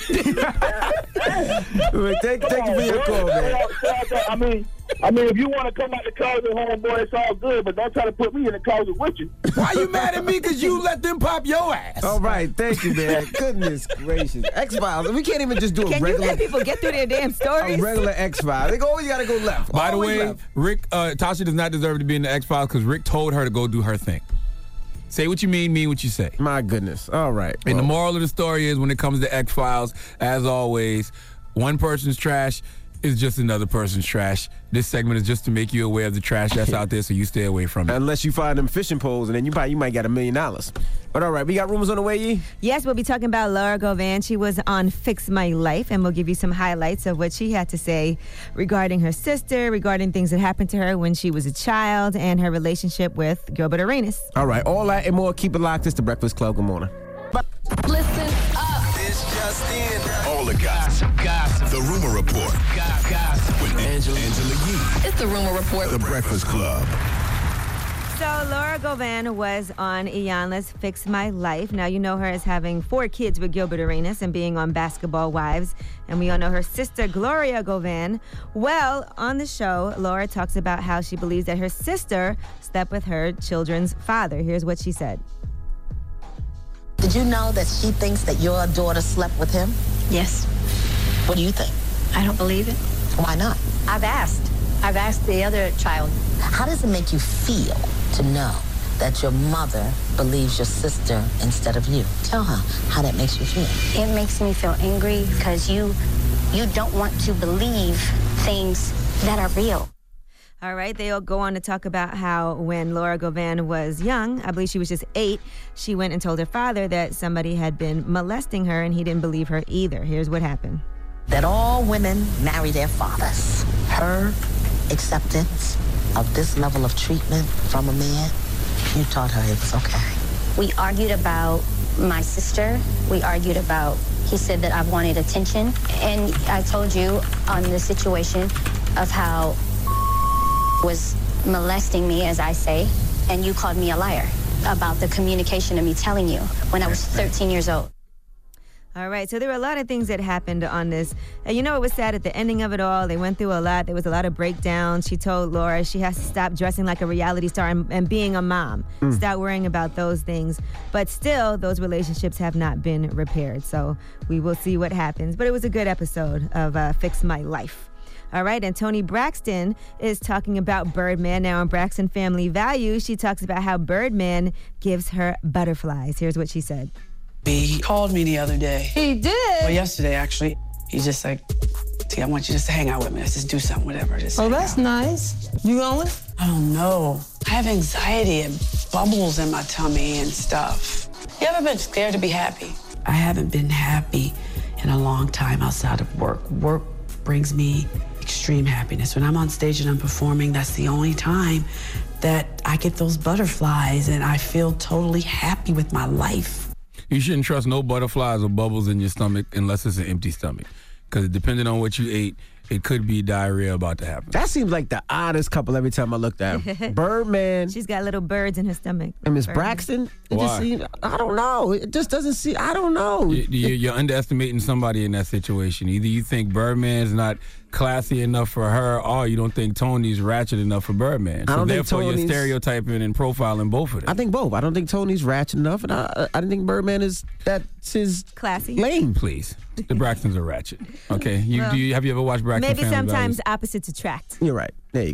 shit. Thank you for your call, man. I mean, if you want to come out the closet, homeboy, it's all good, but don't try to put me in the closet with you. Why you mad at me? Because you let them pop your ass. All right, thank you, man. Goodness gracious. X-Files. We can't even just do a Can you regular let people get through their damn stories? a regular X-Files. They always got to go left. By the Always way, left. Rick, Tasha does not deserve to be in the X-Files because Rick told her to go do her thing. Say what you mean what you say. My goodness. All right. And the moral of the story is when it comes to X-Files, as always, one person's trash is just another person's trash. This segment is just to make you aware of the trash that's out there so you stay away from it. Unless you find them fishing poles, and then you might get $1 million. But all right, we got rumors on the way, Yee? Yes, we'll be talking about Laura Govan. She was on Fix My Life, and we'll give you some highlights of what she had to say regarding her sister, regarding things that happened to her when she was a child, and her relationship with Gilbert Arenas. All right, all that and more. Keep it locked. It's the Breakfast Club. Good morning. Listen up. It's just in. All the gossip. The Rumor Report. Gossip. With Angela Yee. It's the Rumor Report. The Breakfast Club. So Laura Govan was on Iyanla's Fix My Life. Now you know her as having 4 kids with Gilbert Arenas and being on Basketball Wives. And we all know her sister, Gloria Govan. Well, on the show, Laura talks about how she believes that her sister slept with her children's father. Here's what she said. Did you know that she thinks that your daughter slept with him? Yes. What do you think? I don't believe it. Why not? I've asked the other child. How does it make you feel to know that your mother believes your sister instead of you? Tell her how that makes you feel. It makes me feel angry because you don't want to believe things that are real. All right, they'll go on to talk about how when Laura Govan was young, I believe she was just 8, she went and told her father that somebody had been molesting her, and he didn't believe her either. Here's what happened. That all women marry their fathers. Her acceptance of this level of treatment from a man, you taught her it was okay. We argued about my sister. We argued about, he said that I wanted attention. And I told you on the situation of how was molesting me, as I say, and you called me a liar about the communication of me telling you when I was 13 years old. All right, so there were a lot of things that happened on this. And you know what was sad at the ending of it all? They went through a lot. There was a lot of breakdowns. She told Laura she has to stop dressing like a reality star and being a mom. Stop worrying about those things. But still, those relationships have not been repaired. So we will see what happens. But it was a good episode of Fix My Life. All right, and Toni Braxton is talking about Birdman. Now on Braxton Family Values, she talks about how Birdman gives her butterflies. Here's what she said. He called me the other day. He did? Well, yesterday, actually. He's just like, T, I want you just to hang out with me. Let's just do something, whatever. Just Oh, that's nice. You going? I don't know. I have anxiety and bubbles in my tummy and stuff. You ever been scared to be happy? I haven't been happy in a long time outside of work. Work brings me extreme happiness. When I'm on stage and I'm performing, that's the only time that I get those butterflies and I feel totally happy with my life. You shouldn't trust no butterflies or bubbles in your stomach unless it's an empty stomach. Because depending on what you ate, it could be diarrhea about to happen. That seems like the oddest couple every time I looked at him. Birdman. She's got little birds in her stomach. And Miss Birdman. Braxton. It Why? just seems, I don't know. It just doesn't seem, I don't know. You're underestimating somebody in that situation. Either you think Birdman's not classy enough for her, or you don't think Tony's ratchet enough for Birdman. I So don't think therefore, you're Tony's- stereotyping and profiling both of them. I think both. I don't think Tony's ratchet enough, and I don't think Birdman is, that's his classy. lane. Please. The Braxtons are ratchet. Okay. Well, have you ever watched Braxton Maybe Family sometimes Values? opposites attract. You're right. There you go.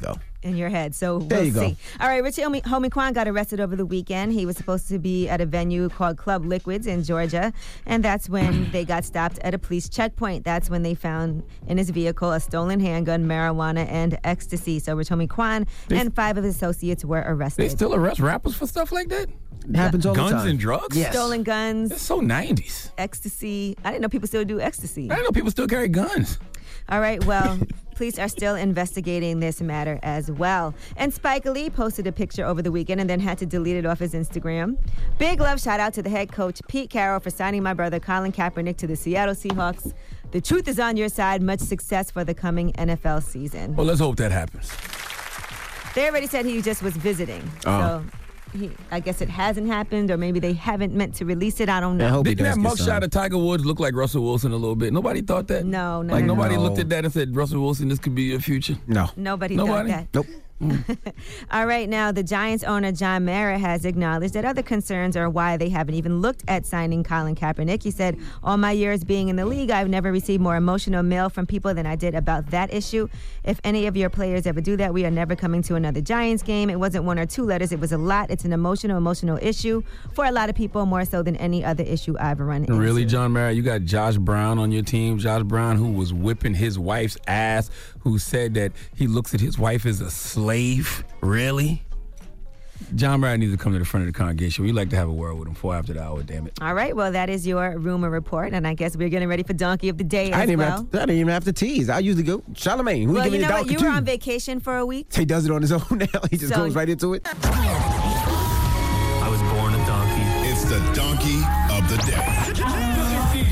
in your head. So There we'll you go. see. All right, Richie Homie Quan got arrested over the weekend. He was supposed to be at a venue called Club Liquids in Georgia, and that's when they got stopped at a police checkpoint. That's when they found in his vehicle a stolen handgun, marijuana, and ecstasy. So Rich Homie Quan and 5 of his associates were arrested. They still arrest rappers for stuff like that? It happens all the time. Guns and drugs? Yes. Stolen guns. It's so 90s. Ecstasy. I didn't know people still do ecstasy. I didn't know people still carry guns. All right, well, police are still investigating this matter as well. And Spike Lee posted a picture over the weekend and then had to delete it off his Instagram. Big love shout out to the head coach, Pete Carroll, for signing my brother Colin Kaepernick to the Seattle Seahawks. The truth is on your side. Much success for the coming NFL season. Well, let's hope that happens. They already said he just was visiting. Oh. So I guess it hasn't happened, or maybe they haven't meant to release it. I don't know. Didn't that mugshot of Tiger Woods look like Russell Wilson a little bit? Nobody thought that? No. Nobody looked at that and said, Russell Wilson, this could be your future? No. Nobody thought that. Nope. All right, now the Giants owner John Mara has acknowledged that other concerns are why they haven't even looked at signing Colin Kaepernick. He said, all my years being in the league, I've never received more emotional mail from people than I did about that issue. If any of your players ever do that, we are never coming to another Giants game. It wasn't 1 or 2 letters, it was a lot. It's an emotional issue for a lot of people, more so than any other issue I've run into. Really, John Mara? You got Josh Brown on your team. Josh Brown, who was whipping his wife's ass, who said that he looks at his wife as a slave. Really? John Mara needs to come to the front of the congregation. We'd like to have a word with him before after the hour, damn it. All right, well, that is your rumor report, and I guess we're getting ready for Donkey of the Day I as didn't, well. I didn't even have to tease. I usually go, Charlamagne, who Well, give me you the know what? donkey You were too? on vacation for a week. He does it on his own now. He just So- goes right into it. I was born a donkey. It's the Donkey of the Day.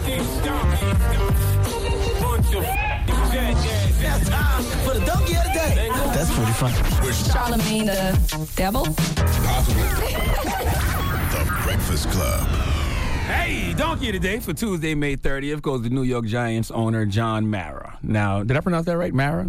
That's time for the donkey of the day. That's pretty funny. Charlamagne the devil. Possibly. The Breakfast Club. Hey, Donkey today for Tuesday, May 30th goes to New York Giants owner John Mara. Now, did I pronounce that right? Mara?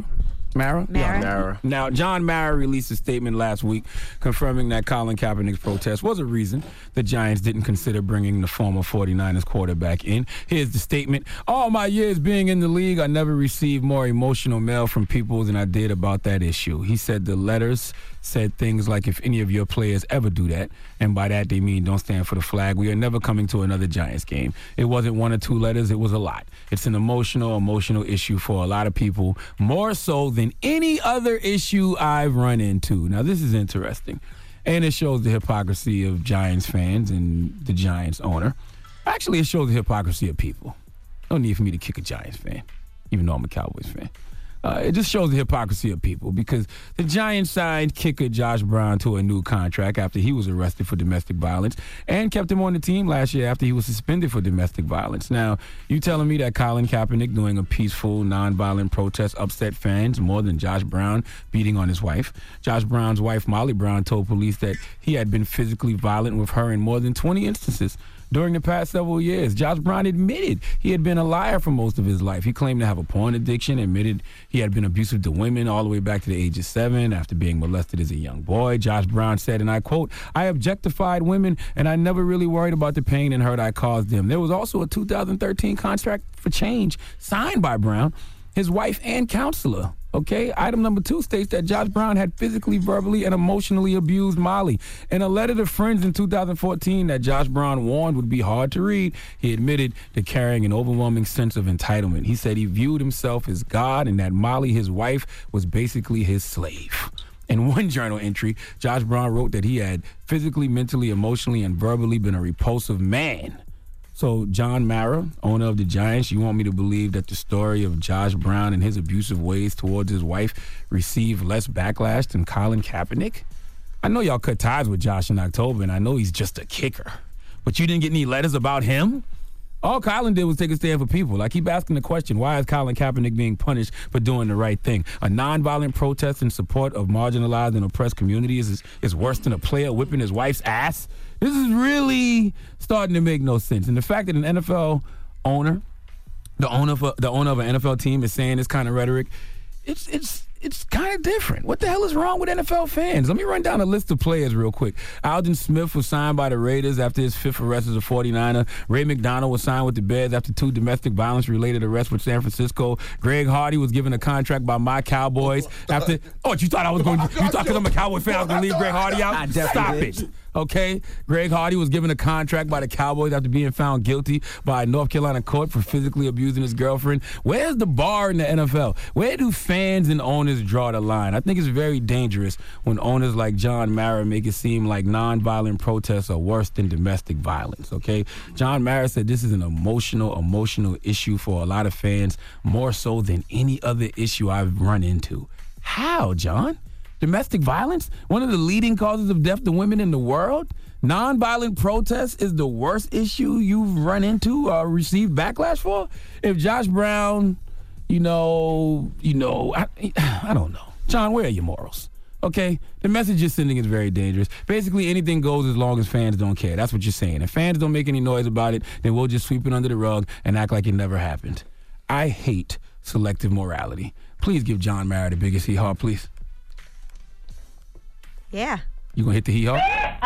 Yeah, Mara. Now, John Mara released a statement last week confirming that Colin Kaepernick's protest was a reason the Giants didn't consider bringing the former 49ers quarterback in. Here's the statement. All my years being in the league, I never received more emotional mail from people than I did about that issue. He said the letters said things like, if any of your players ever do that, and by that they mean don't stand for the flag, we are never coming to another Giants game. It wasn't 1 or 2 letters, it was a lot. It's an emotional issue for a lot of people, more so than any other issue I've run into. Now, this is interesting, and it shows the hypocrisy of Giants fans and the Giants owner. Actually, it shows the hypocrisy of people. No need for me to kick a Giants fan, even though I'm a Cowboys fan. It just shows the hypocrisy of people because the Giants signed kicker Josh Brown to a new contract after he was arrested for domestic violence and kept him on the team last year after he was suspended for domestic violence. Now, you telling me that Colin Kaepernick doing a peaceful, nonviolent protest upset fans more than Josh Brown beating on his wife? Josh Brown's wife, Molly Brown, told police that he had been physically violent with her in more than 20 instances during the past several years. Josh Brown admitted he had been a liar for most of his life. He claimed to have a porn addiction, admitted he had been abusive to women all the way back to the age of 7 after being molested as a young boy. Josh Brown said, and I quote, I objectified women and I never really worried about the pain and hurt I caused them. There was also a 2013 contract for change signed by Brown, his wife and counselor. Okay, item number 2 states that Josh Brown had physically, verbally, and emotionally abused Molly. In a letter to friends in 2014 that Josh Brown warned would be hard to read, he admitted to carrying an overwhelming sense of entitlement. He said he viewed himself as God and that Molly, his wife, was basically his slave. In one journal entry, Josh Brown wrote that he had physically, mentally, emotionally, and verbally been a repulsive man. So, John Mara, owner of the Giants, you want me to believe that the story of Josh Brown and his abusive ways towards his wife received less backlash than Colin Kaepernick? I know y'all cut ties with Josh in October, and I know he's just a kicker. But you didn't get any letters about him? All Colin did was take a stand for people. I keep asking the question, why is Colin Kaepernick being punished for doing the right thing? A nonviolent protest in support of marginalized and oppressed communities is worse than a player whipping his wife's ass? This is really starting to make no sense. And the fact that an NFL owner, the owner of an NFL team is saying this kind of rhetoric, it's it's kind of different. What the hell is wrong with NFL fans? Let me run down a list of players real quick. Alden Smith was signed by the Raiders after his 5th arrest as a 49er. Ray McDonald was signed with the Bears after 2 domestic violence-related arrests with San Francisco. Greg Hardy was given a contract by my Cowboys after... Oh, you thought I was going to... You thought because I'm a Cowboy fan I was going to leave Greg Hardy out? I definitely Stop did. it. Okay? Greg Hardy was given a contract by the Cowboys after being found guilty by a North Carolina court for physically abusing his girlfriend. Where's the bar in the NFL? Where do fans and owners draw the line? I think it's very dangerous when owners like John Mara make it seem like nonviolent protests are worse than domestic violence, okay? John Mara said this is an emotional issue for a lot of fans, more so than any other issue I've run into. How, John? Domestic violence, one of the leading causes of death to women in the world? Nonviolent protests is the worst issue you've run into or received backlash for? If Josh Brown, I don't know. John, where are your morals? Okay? The message you're sending is very dangerous. Basically, anything goes as long as fans don't care. That's what you're saying. If fans don't make any noise about it, then we'll just sweep it under the rug and act like it never happened. I hate selective morality. Please give John Mara the biggest hee-haw, please. Yeah. You gonna hit the hee-haw?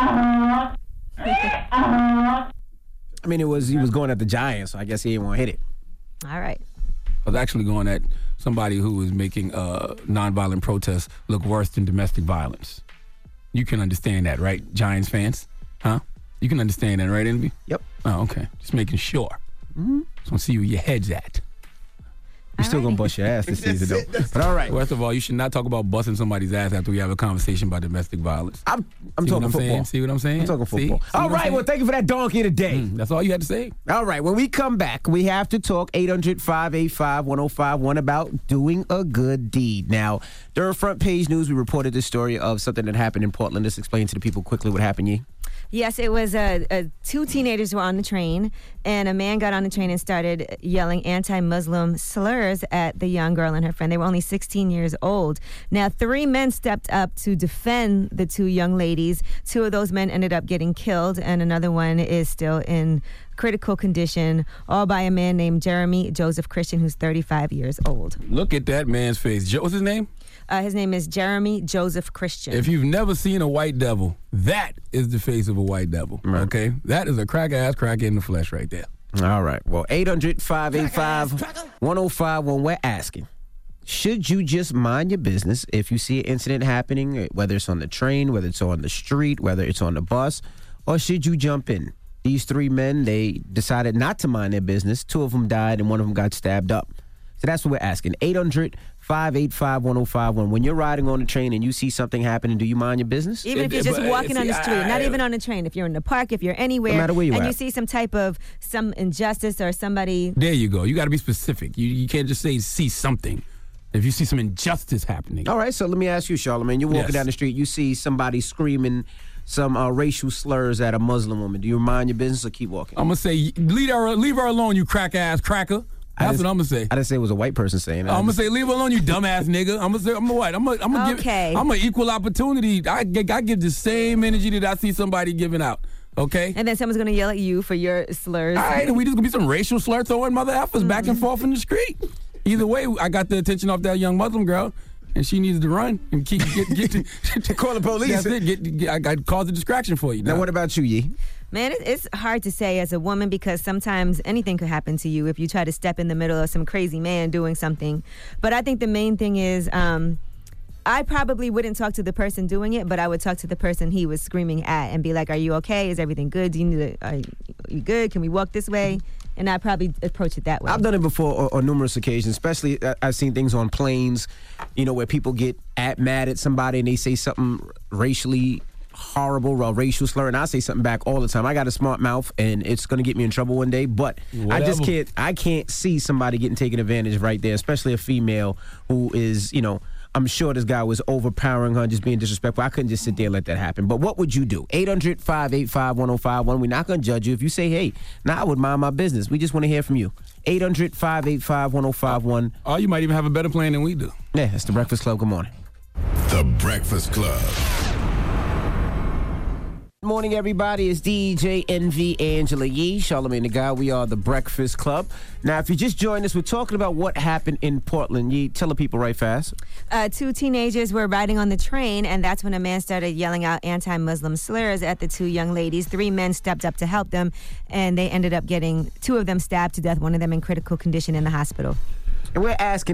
I mean, he was going at the Giants, so I guess he didn't want to hit it. All right. I was actually going at somebody who was making nonviolent protests look worse than domestic violence. You can understand that, right, Giants fans? Huh? You can understand that, right, Envy? Yep. Oh, okay. Just making sure. Mm-hmm. Just want to see where your head's at. You're still going to bust your ass this season, though. But all right. First of all, you should not talk about busting somebody's ass after we have a conversation about domestic violence. I'm talking football. See what I'm saying? I'm talking football. See all right. Well, thank you for that donkey today. That's all you had to say. All right. When we come back, we have to talk 800-585-1051 about doing a good deed. Now, during front page news, we reported this story of something that happened in Portland. Let's explain to the people quickly what happened, Yee. Yes, it was 2 teenagers were on the train, and a man got on the train and started yelling anti-Muslim slurs at the young girl and her friend. They were only 16 years old. Now, 3 men stepped up to defend the 2 young ladies. 2 of those men ended up getting killed, and another one is still in critical condition, all by a man named Jeremy Joseph Christian, who's 35 years old. Look at that man's face. What's his name? His name is Jeremy Joseph Christian. If you've never seen a white devil, that is the face of a white devil, okay? That is a crack-ass cracker in the flesh right there. All right. Well, 800-585-1051, we're asking, should you just mind your business if you see an incident happening, whether it's on the train, whether it's on the street, whether it's on the bus, or should you jump in? These 3 men, they decided not to mind their business. 2 of them died, and 1 of them got stabbed up. So that's what we're asking. 800-585-1051. When you're riding on the train and you see something happening, do you mind your business? Even if you're just walking on the street, not even on the train. If you're in the park, if you're anywhere, no matter where and you see some type of injustice or somebody. There you go. You got to be specific. You can't just say see something. If you see some injustice happening. All right, so let me ask you, Charlamagne. You're walking down the street, you see somebody screaming some racial slurs at a Muslim woman. Do you mind your business or keep walking? I'm going to say, leave her alone, you crack-ass cracker. That's what I'm going to say. I didn't say it was a white person saying that. I'm going to say, leave her alone, you dumbass nigga. I'm going to say, I'm an equal opportunity. I give the same energy that I see somebody giving out. Okay? And then someone's going to yell at you for your slurs. All right, and we just going to be some racial slur throwing mother effers back and forth in the street. Either way, I got the attention off that young Muslim girl, and she needs to run and get to call the police. That's it. I caused a distraction for you. Now, what about you, Yee? Man, it's hard to say as a woman because sometimes anything could happen to you if you try to step in the middle of some crazy man doing something. But I think the main thing is I probably wouldn't talk to the person doing it, but I would talk to the person he was screaming at and be like, are you okay? Is everything good? Are you good? Can we walk this way? And I'd probably approach it that way. I've done it before on numerous occasions, especially I've seen things on planes, where people get mad at somebody and they say something racially horrible or racial slur, and I say something back all the time. I got a smart mouth, and it's going to get me in trouble one day, but Whatever. I can't see somebody getting taken advantage of right there, especially a female who is, I'm sure this guy was overpowering her, just being disrespectful. I couldn't just sit there and let that happen. But what would you do? 800-585-1051. We're not going to judge you. If you say, hey, I would mind my business. We just want to hear from you. 800-585-1051. Or you might even have a better plan than we do. Yeah, it's The Breakfast Club. Good morning. The Breakfast Club. Good morning, everybody. It's DJ NV Angela Yee, Charlamagne the Guy. We are the Breakfast Club. Now, if you just joined us, we're talking about what happened in Portland. Yee, tell the people right fast. 2 teenagers were riding on the train, and that's when a man started yelling out anti-Muslim slurs at the 2 young ladies. 3 men stepped up to help them, and they ended up getting 2 of them stabbed to death, one of them in critical condition in the hospital. And we're asking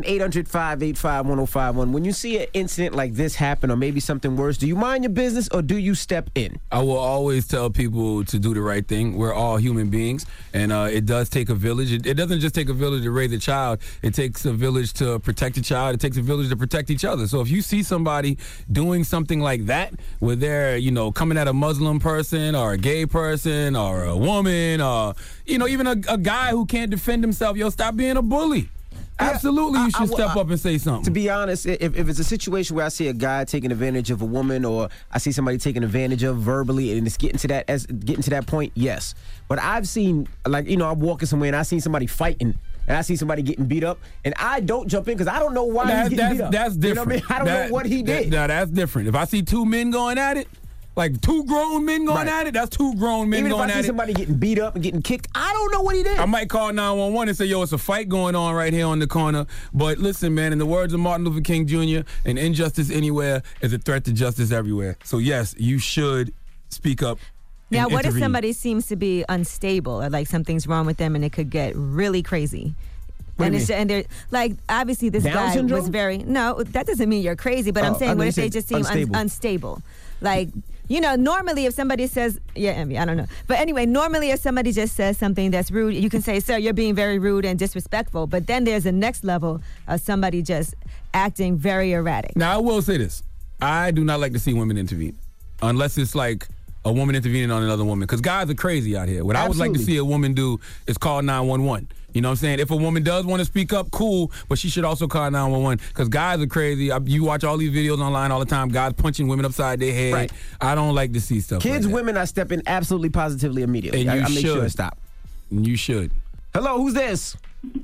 800-585-1051. When you see an incident like this happen or maybe something worse, do you mind your business or do you step in? I will always tell people to do the right thing. We're all human beings, and it does take a village. It doesn't just take a village to raise a child. It takes a village to protect a child. It takes a village to protect each other. So if you see somebody doing something like that, where they're, coming at a Muslim person or a gay person or a woman or, even a guy who can't defend himself, stop being a bully. Absolutely, you should step up and say something. To be honest, if it's a situation where I see a guy taking advantage of a woman, or I see somebody taking advantage of verbally, and it's getting to that point, yes. But I've seen, I'm walking somewhere and I seen somebody fighting, and I see somebody getting beat up, and I don't jump in because I don't know why he's getting beat up. That's different. You know what I mean? I don't know what he did. Now that's different. If I see 2 men going at it. Like 2 grown men going at it, that's 2 grown men going at it. Even if I see somebody getting beat up and getting kicked, I don't know what he did. I might call 911 and say, it's a fight going on right here on the corner. But listen, man, in the words of Martin Luther King Jr., an injustice anywhere is a threat to justice everywhere. So, yes, you should speak up. Now, what if somebody seems to be unstable or like something's wrong with them and it could get really crazy? And they're obviously this guy syndrome? Was very, no, that doesn't mean you're crazy, but I'm saying what if they just seem unstable? Like, normally if somebody says, I don't know. But anyway, normally if somebody just says something that's rude, you can say, sir, you're being very rude and disrespectful. But then there's a next level of somebody just acting very erratic. Now, I will say this. I do not like to see women intervene unless it's like a woman intervening on another woman, because guys are crazy out here. What I would like to see a woman do is call 911. You know what I'm saying? If a woman does want to speak up, cool, but she should also call 911, because guys are crazy. You watch all these videos online all the time, guys punching women upside their head. Right. I don't like to see stuff Kids, like that. women, I step in absolutely, positively, immediately. And I make sure to stop. And you should. Hello, who's this?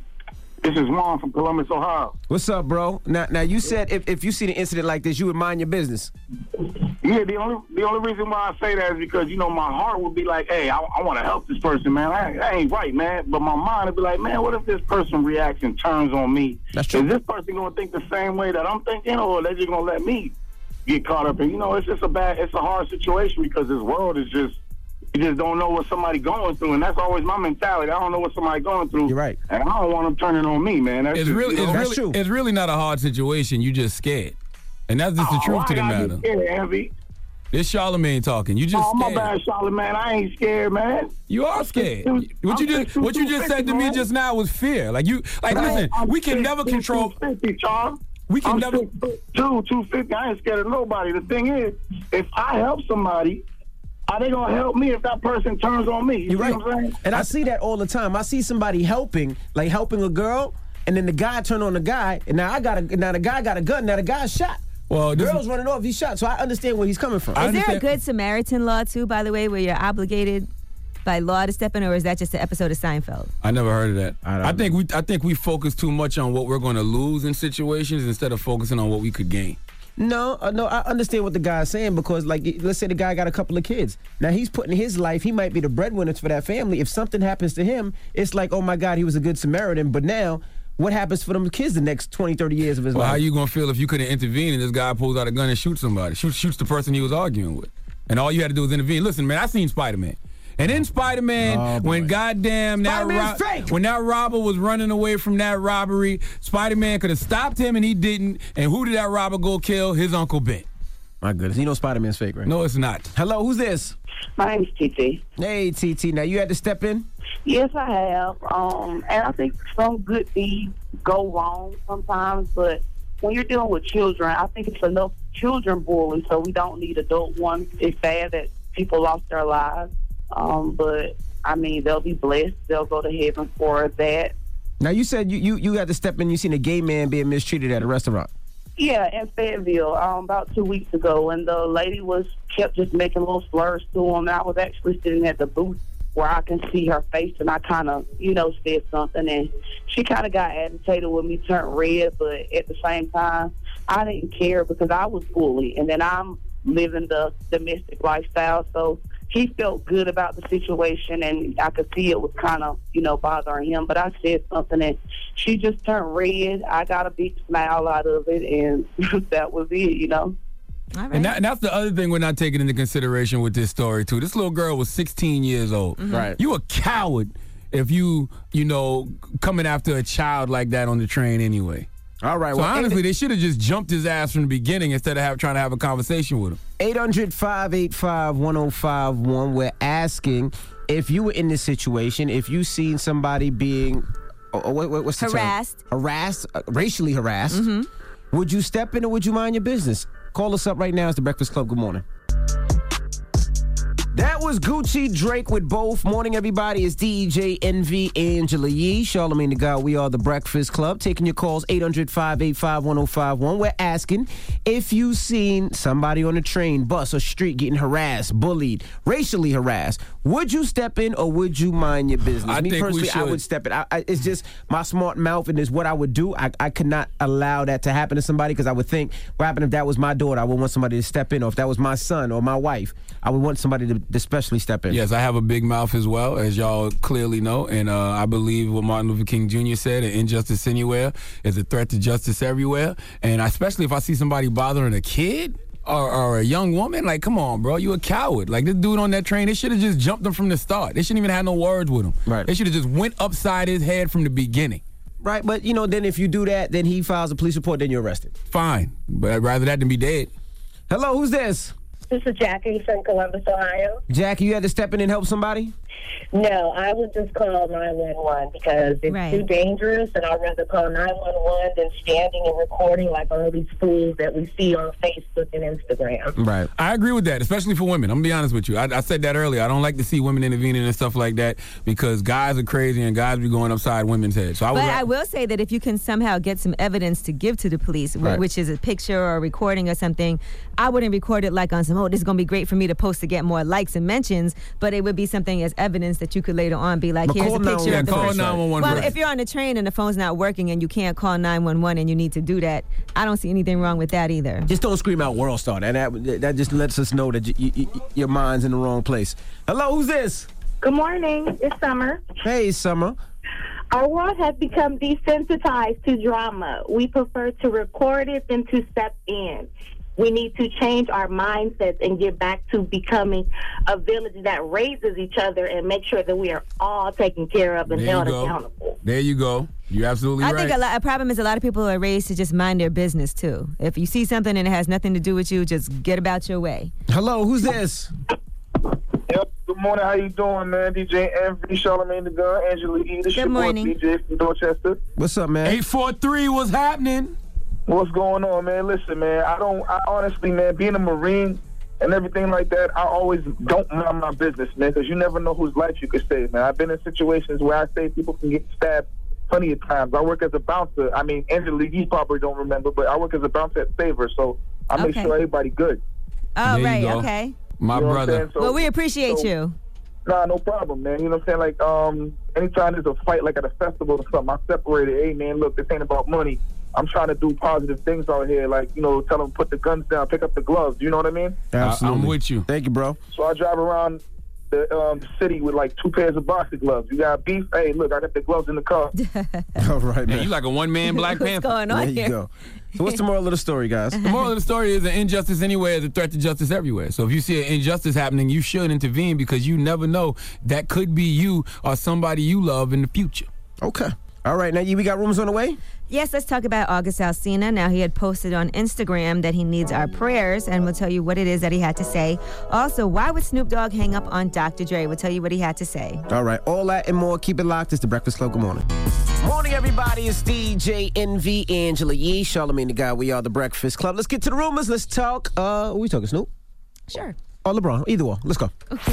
This is Juan from Columbus, Ohio. What's up, bro? Now you said if you see an incident like this, you would mind your business. Yeah, the only reason why I say that is because, my heart would be like, hey, I want to help this person, man. That ain't right, man. But my mind would be like, man, what if this person reacts and turns on me? That's true. Is this person going to think the same way that I'm thinking, or they're just going to let me get caught up in? It's just it's a hard situation, because this world is just, you just don't know what somebody going through, and that's always my mentality. I don't know what somebody going through. You're right. And I don't want them turning on me, man. It's really not a hard situation. You just scared. And that's just the truth to the matter. Scared, This Charlamagne talking. You just scared. My bad, Charlamagne. I ain't scared, man. You are scared. What you just said to me just now was fear. Listen, we can never control. 250, Charles. We can never. 250. I ain't scared of nobody. The thing is, if I help somebody, are they gonna help me if that person turns on me? You right. What I'm saying? And I see that all the time. I see somebody helping a girl, and then the guy turn on the guy, and now the guy got a gun. Now the guy's shot. Well, girl's running off. He's shot. So I understand where he's coming from. Is there a Good Samaritan law too, by the way, where you're obligated by law to step in, or is that just an episode of Seinfeld? I never heard of that. I think we focus too much on what we're going to lose in situations instead of focusing on what we could gain. No, I understand what the guy's saying, because, let's say the guy got a couple of kids. Now, he's putting his life, he might be the breadwinner for that family. If something happens to him, it's like, oh, my God, he was a good Samaritan. But now, what happens for them kids the next 20, 30 years of his life? How you going to feel if you couldn't intervene and this guy pulls out a gun and shoots somebody, shoots the person he was arguing with? And all you had to do was intervene. Listen, man, I seen Spider-Man. And in Spider-Man, when that robber was running away from that robbery, Spider-Man could have stopped him, and he didn't. And who did that robber go kill? His Uncle Ben. My goodness. You know Spider-Man's fake, right? No, it's not. Hello, who's this? My name's TT. Hey, TT. Now, you had to step in? Yes, I have. And I think some good deeds go wrong sometimes, but when you're dealing with children, I think it's enough children bullies, so we don't need adult ones. It's sad that people lost their lives. But, I mean, they'll be blessed. They'll go to heaven for that. Now, you said you had to step in. You seen a gay man being mistreated at a restaurant. Yeah, in Fayetteville, about 2 weeks ago, and the lady kept just making little slurs to him. And I was actually sitting at the booth where I can see her face, and I kind of, said something, and she kind of got agitated with me, turned red, but at the same time, I didn't care because I was bullied, and then I'm living the domestic lifestyle, so he felt good about the situation, and I could see it was kind of, bothering him. But I said something, and she just turned red. I got a big smile out of it, and that was it, All right. And that's the other thing we're not taking into consideration with this story, too. This little girl was 16 years old. Mm-hmm. Right. You a coward if you coming after a child like that on the train anyway. All right. So Well, honestly, they should have just jumped his ass from the beginning instead of trying to have a conversation with him. 800-585-1051. We're asking if you were in this situation, if you seen somebody being what's the harassed. term? Harassed, racially harassed. Mm-hmm. Would you step in or would you mind your business? Call us up right now. It's the Breakfast Club. Good morning. That was Gucci Drake with Both. Morning, everybody. It's DJ Envy, Angela Yee, Charlamagne the God. We are the Breakfast Club. Taking your calls, 800-585-1051. We're asking if you seen somebody on the train, bus, or street getting harassed, bullied, racially harassed. Would you step in or would you mind your business? I think personally, we should. I would step in. It's just my smart mouth and is what I would do. I could not allow that to happen to somebody because I would think, what happened if that was my daughter? I would want somebody to step in. Or if that was my son or my wife, I would want somebody to especially step in. Yes, I have a big mouth as well, as y'all clearly know. And I believe what Martin Luther King Jr. said, injustice anywhere is a threat to justice everywhere. And especially if I see somebody bothering a kid or a young woman, like, come on, bro, you a coward. Like, this dude on that train, they should have just jumped him from the start. They shouldn't even have no words with him. Right. They should have just went upside his head from the beginning. Right, but, then if you do that, then he files a police report, then you're arrested. Fine, but I'd rather that than be dead. Hello, who's this? This is Jackie from Columbus, Ohio. Jackie, you had to step in and help somebody? No, I would just call 911 because it's too dangerous, and I'd rather call 911 than standing and recording like all these fools that we see on Facebook and Instagram. Right. I agree with that, especially for women. I'm going to be honest with you. I said that earlier. I don't like to see women intervening and stuff like that because guys are crazy and guys be going upside women's heads. So I will say that if you can somehow get some evidence to give to the police, which is a picture or a recording or something, I wouldn't record it like on some, this is going to be great for me to post to get more likes and mentions, but it would be something as evidence that you could later on be like, here's a picture of the call person. 911 Well, first. if you're on the train and the phone's not working and you can't call 911 and you need to do that, I don't see anything wrong with that either. Just don't scream out World Star. That just lets us know that your mind's in the wrong place. Hello, who's this? Good morning. It's Summer. Hey, Summer. Our world has become desensitized to drama. We prefer to record it than to step in. We need to change our mindsets and get back to becoming a village that raises each other and make sure that we are all taken care of and held accountable. There you go. You're absolutely right. I think a problem is a lot of people are raised to just mind their business, too. If you see something and it has nothing to do with you, just get about your way. Hello, who's this? Yep. Good morning. How you doing, man? DJ Envy, Charlamagne the God, Angela Yee. This Good your morning. boy DJ from Dorchester. What's up, man? 843, what's happening? What's going on, man? Listen, man, I honestly, man, being a Marine and everything like that, I always don't mind my business, man, because you never know whose life you could save, man. I've been in situations where I say people can get stabbed plenty of times. I work as a bouncer. I mean, Angela, you probably don't remember, but I work as a bouncer at Savor, so I make sure everybody good. Oh, There right, you go. okay. My You know what I'm brother. saying? So- Well, we appreciate you. Nah, no problem, man. You know what I'm saying? Like, anytime there's a fight, like at a festival or something, I separate it. Hey, man, look, this ain't about money. I'm trying to do positive things out here, like, tell them put the guns down, pick up the gloves. You know what I mean? Absolutely. I'm with you. Thank you, bro. So I drive around the city with like 2 pairs of boxing gloves. You got beef? Hey, look, I got the gloves in the car. All right, man. Yeah, you like a one-man Black Panther. What's going on There here? you go. So what's the moral of the story, guys? The moral of the story is that injustice anywhere is a threat to justice everywhere. So if you see an injustice happening, you should intervene because you never know. That could be you or somebody you love in the future. Okay. All right, now we got rumors on the way? Yes, let's talk about August Alsina. Now, he had posted on Instagram that he needs our prayers, and we'll tell you what it is that he had to say. Also, why would Snoop Dogg hang up on Dr. Dre? We'll tell you what he had to say. All right, all that and more. Keep it locked. It's the Breakfast Club. Good morning. Morning, everybody. It's DJ Envy, Angela Yee, Charlamagne the God. We are the Breakfast Club. Let's get to the rumors. Let's talk. We talking Snoop? Sure. Or LeBron. Either one. Let's go.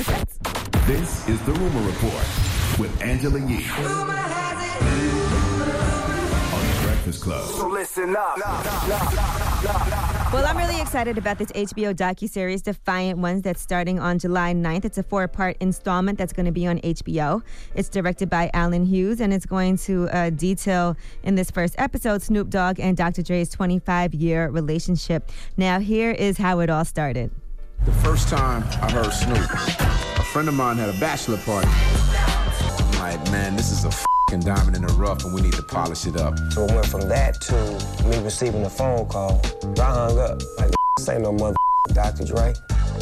This is the Rumor Report with Angela Yee. On the Breakfast Club. So listen up. Well, I'm really excited about this HBO docuseries, Defiant Ones, that's starting on July 9th. It's a 4-part installment that's going to be on HBO. It's directed by Alan Hughes, and it's going to detail in this first episode Snoop Dogg and Dr. Dre's 25-year relationship. Now, here is how it all started. The first time I heard Snoop, friend of mine had a bachelor party. I'm like, man, this is a f***ing diamond in the rough, and we need to polish it up. So it went from that to me receiving a phone call. I hung up, like, this ain't no mother Dr. Dre.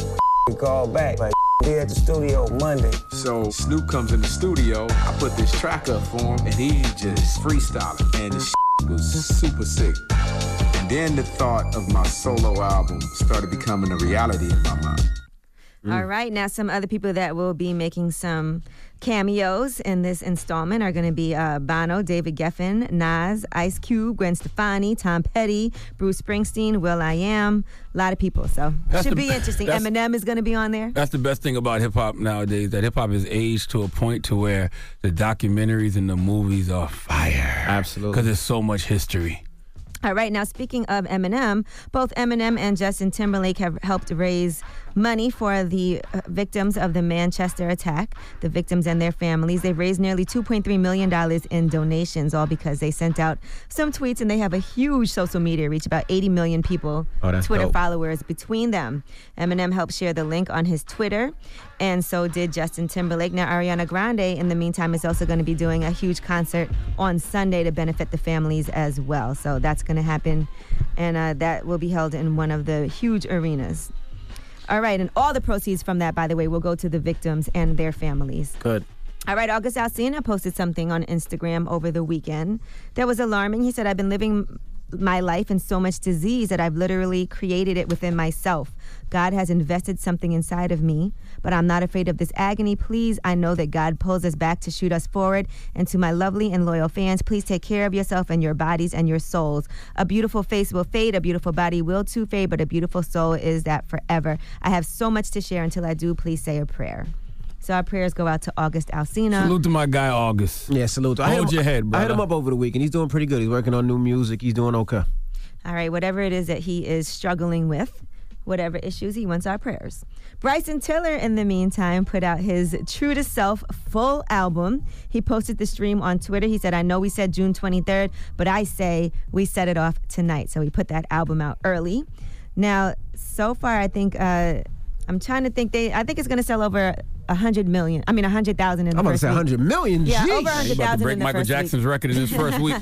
He called back, like, be at the studio Monday. So Snoop comes in the studio, I put this track up for him, and he just freestyling, and the was super sick. And then the thought of my solo album started becoming a reality in my mind. All right, now some other people that will be making some cameos in this installment are going to be Bono, David Geffen, Nas, Ice Cube, Gwen Stefani, Tom Petty, Bruce Springsteen, Will.i.am, a lot of people. So should be interesting. Eminem is going to be on there. That's the best thing about hip-hop nowadays, that hip-hop is aged to a point to where the documentaries and the movies are fire. Absolutely. Because there's so much history. All right, now speaking of Eminem, both Eminem and Justin Timberlake have helped raise money for the victims of the Manchester attack, the victims and their families. They've raised nearly $2.3 million in donations, all because they sent out some tweets, and they have a huge social media reach, about 80 million people, Twitter dope. followers between them. Eminem helped share the link on his Twitter, and so did Justin Timberlake. Now, Ariana Grande, in the meantime, is also going to be doing a huge concert on Sunday to benefit the families as well. So that's going to happen, and that will be held in one of the huge arenas. All right, and all the proceeds from that, by the way, will go to the victims and their families. Good. All right, August Alsina posted something on Instagram over the weekend that was alarming. He said, I've been living my life in so much disease that I've literally created it within myself. God has invested something inside of me, but I'm not afraid of this agony. Please, I know that God pulls us back to shoot us forward. And to my lovely and loyal fans, please take care of yourself and your bodies and your souls. A beautiful face will fade, a beautiful body will too fade, but a beautiful soul is that forever. I have so much to share. Until I do, please say a prayer. So our prayers go out to August Alsina. Salute to my guy, August. Yeah, salute. Hold your head, brother. I hit him up over the weekend. He's doing pretty good. He's working on new music. He's doing okay. All right, whatever it is that he is struggling with, whatever issues, he wants our prayers. Bryson Tiller, in the meantime, put out his True to Self full album. He posted the stream on Twitter. He said, I know we said June 23rd, but I say we set it off tonight. So he put that album out early. Now, so far, I think, I'm trying to think, I think it's going to sell over 100,000 in the I'm first about to say week. 100 million. Yeah, Jeez. over 100,000 He about to break in the Michael first Jackson's week. record in his first week.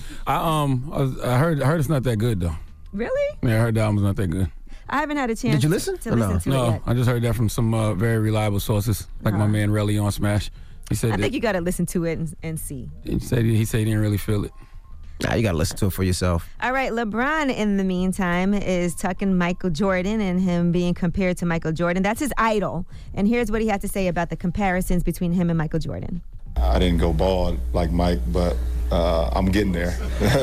I heard it's not that good, though. Really? Yeah, I heard the album's not that good. I haven't had a chance Did you listen? to listen to it No, yet. I just heard that from some very reliable sources, like my man Relly on Smash. He said I think you got to listen to it and see. he said he didn't really feel it. Nah, you got to listen to it for yourself. All right, LeBron, in the meantime, is tucking Michael Jordan and him being compared to Michael Jordan. That's his idol. And here's what he had to say about the comparisons between him and Michael Jordan. I didn't go bald like Mike, but I'm getting there.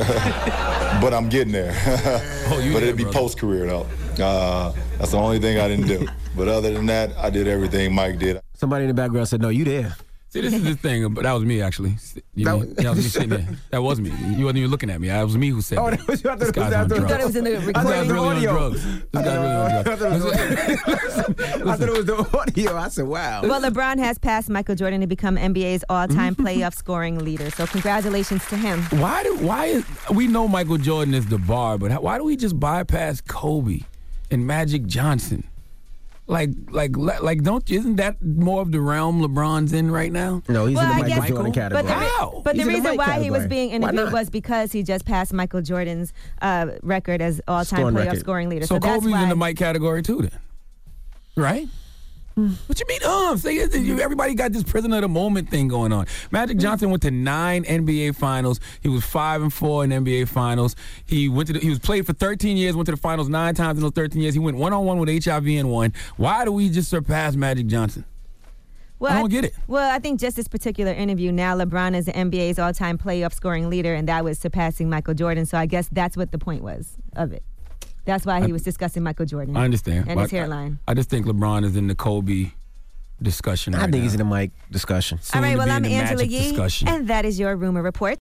But I'm getting there. But it'd be post-career, though. That's the only thing I didn't do. But other than that, I did everything Mike did. Somebody in the background said, no, you there. See, this is the thing, but that was me, actually. That was me sitting there. That was me. You wasn't even looking at me. That was me who said that. That was you. I This guy's on drugs. You thought it was in the This recording? guy's really on drugs. This guy's really on drugs. I thought it was the audio. I said, wow. Well, LeBron has passed Michael Jordan to become NBA's all-time playoff scoring leader. So congratulations to him. We know Michael Jordan is the bar, but why do we just bypass Kobe and Magic Johnson? Like, don't isn't that more of the realm LeBron's in right now? No, he's Well, in I the guess- Michael Jordan category. But He's the in reason Mike why he was category. being Why interviewed not? was because he just passed Michael Jordan's record as all-time Scoring playoff record. scoring leader. So that's Kobe's why. in the Mike category too, then, right? What you mean? Say everybody got this prisoner of the moment thing going on. Magic Johnson went to 9 NBA finals. He was 5-4 in NBA finals. He was played for 13 years. Went to the finals 9 times in those 13 years. He went 1-on-1 with HIV and won. Why do we just surpass Magic Johnson? I don't get it. Well, I think just this particular interview, now LeBron is the NBA's all-time playoff scoring leader, and that was surpassing Michael Jordan. So I guess that's what the point was of it. That's why he was discussing Michael Jordan. I understand. And his hairline. I just think LeBron is in the Kobe discussion. I think he's in the Mike discussion. All right, well, Soon to I'm be in the Angela Magic Yee, discussion. and that is your Rumor Report.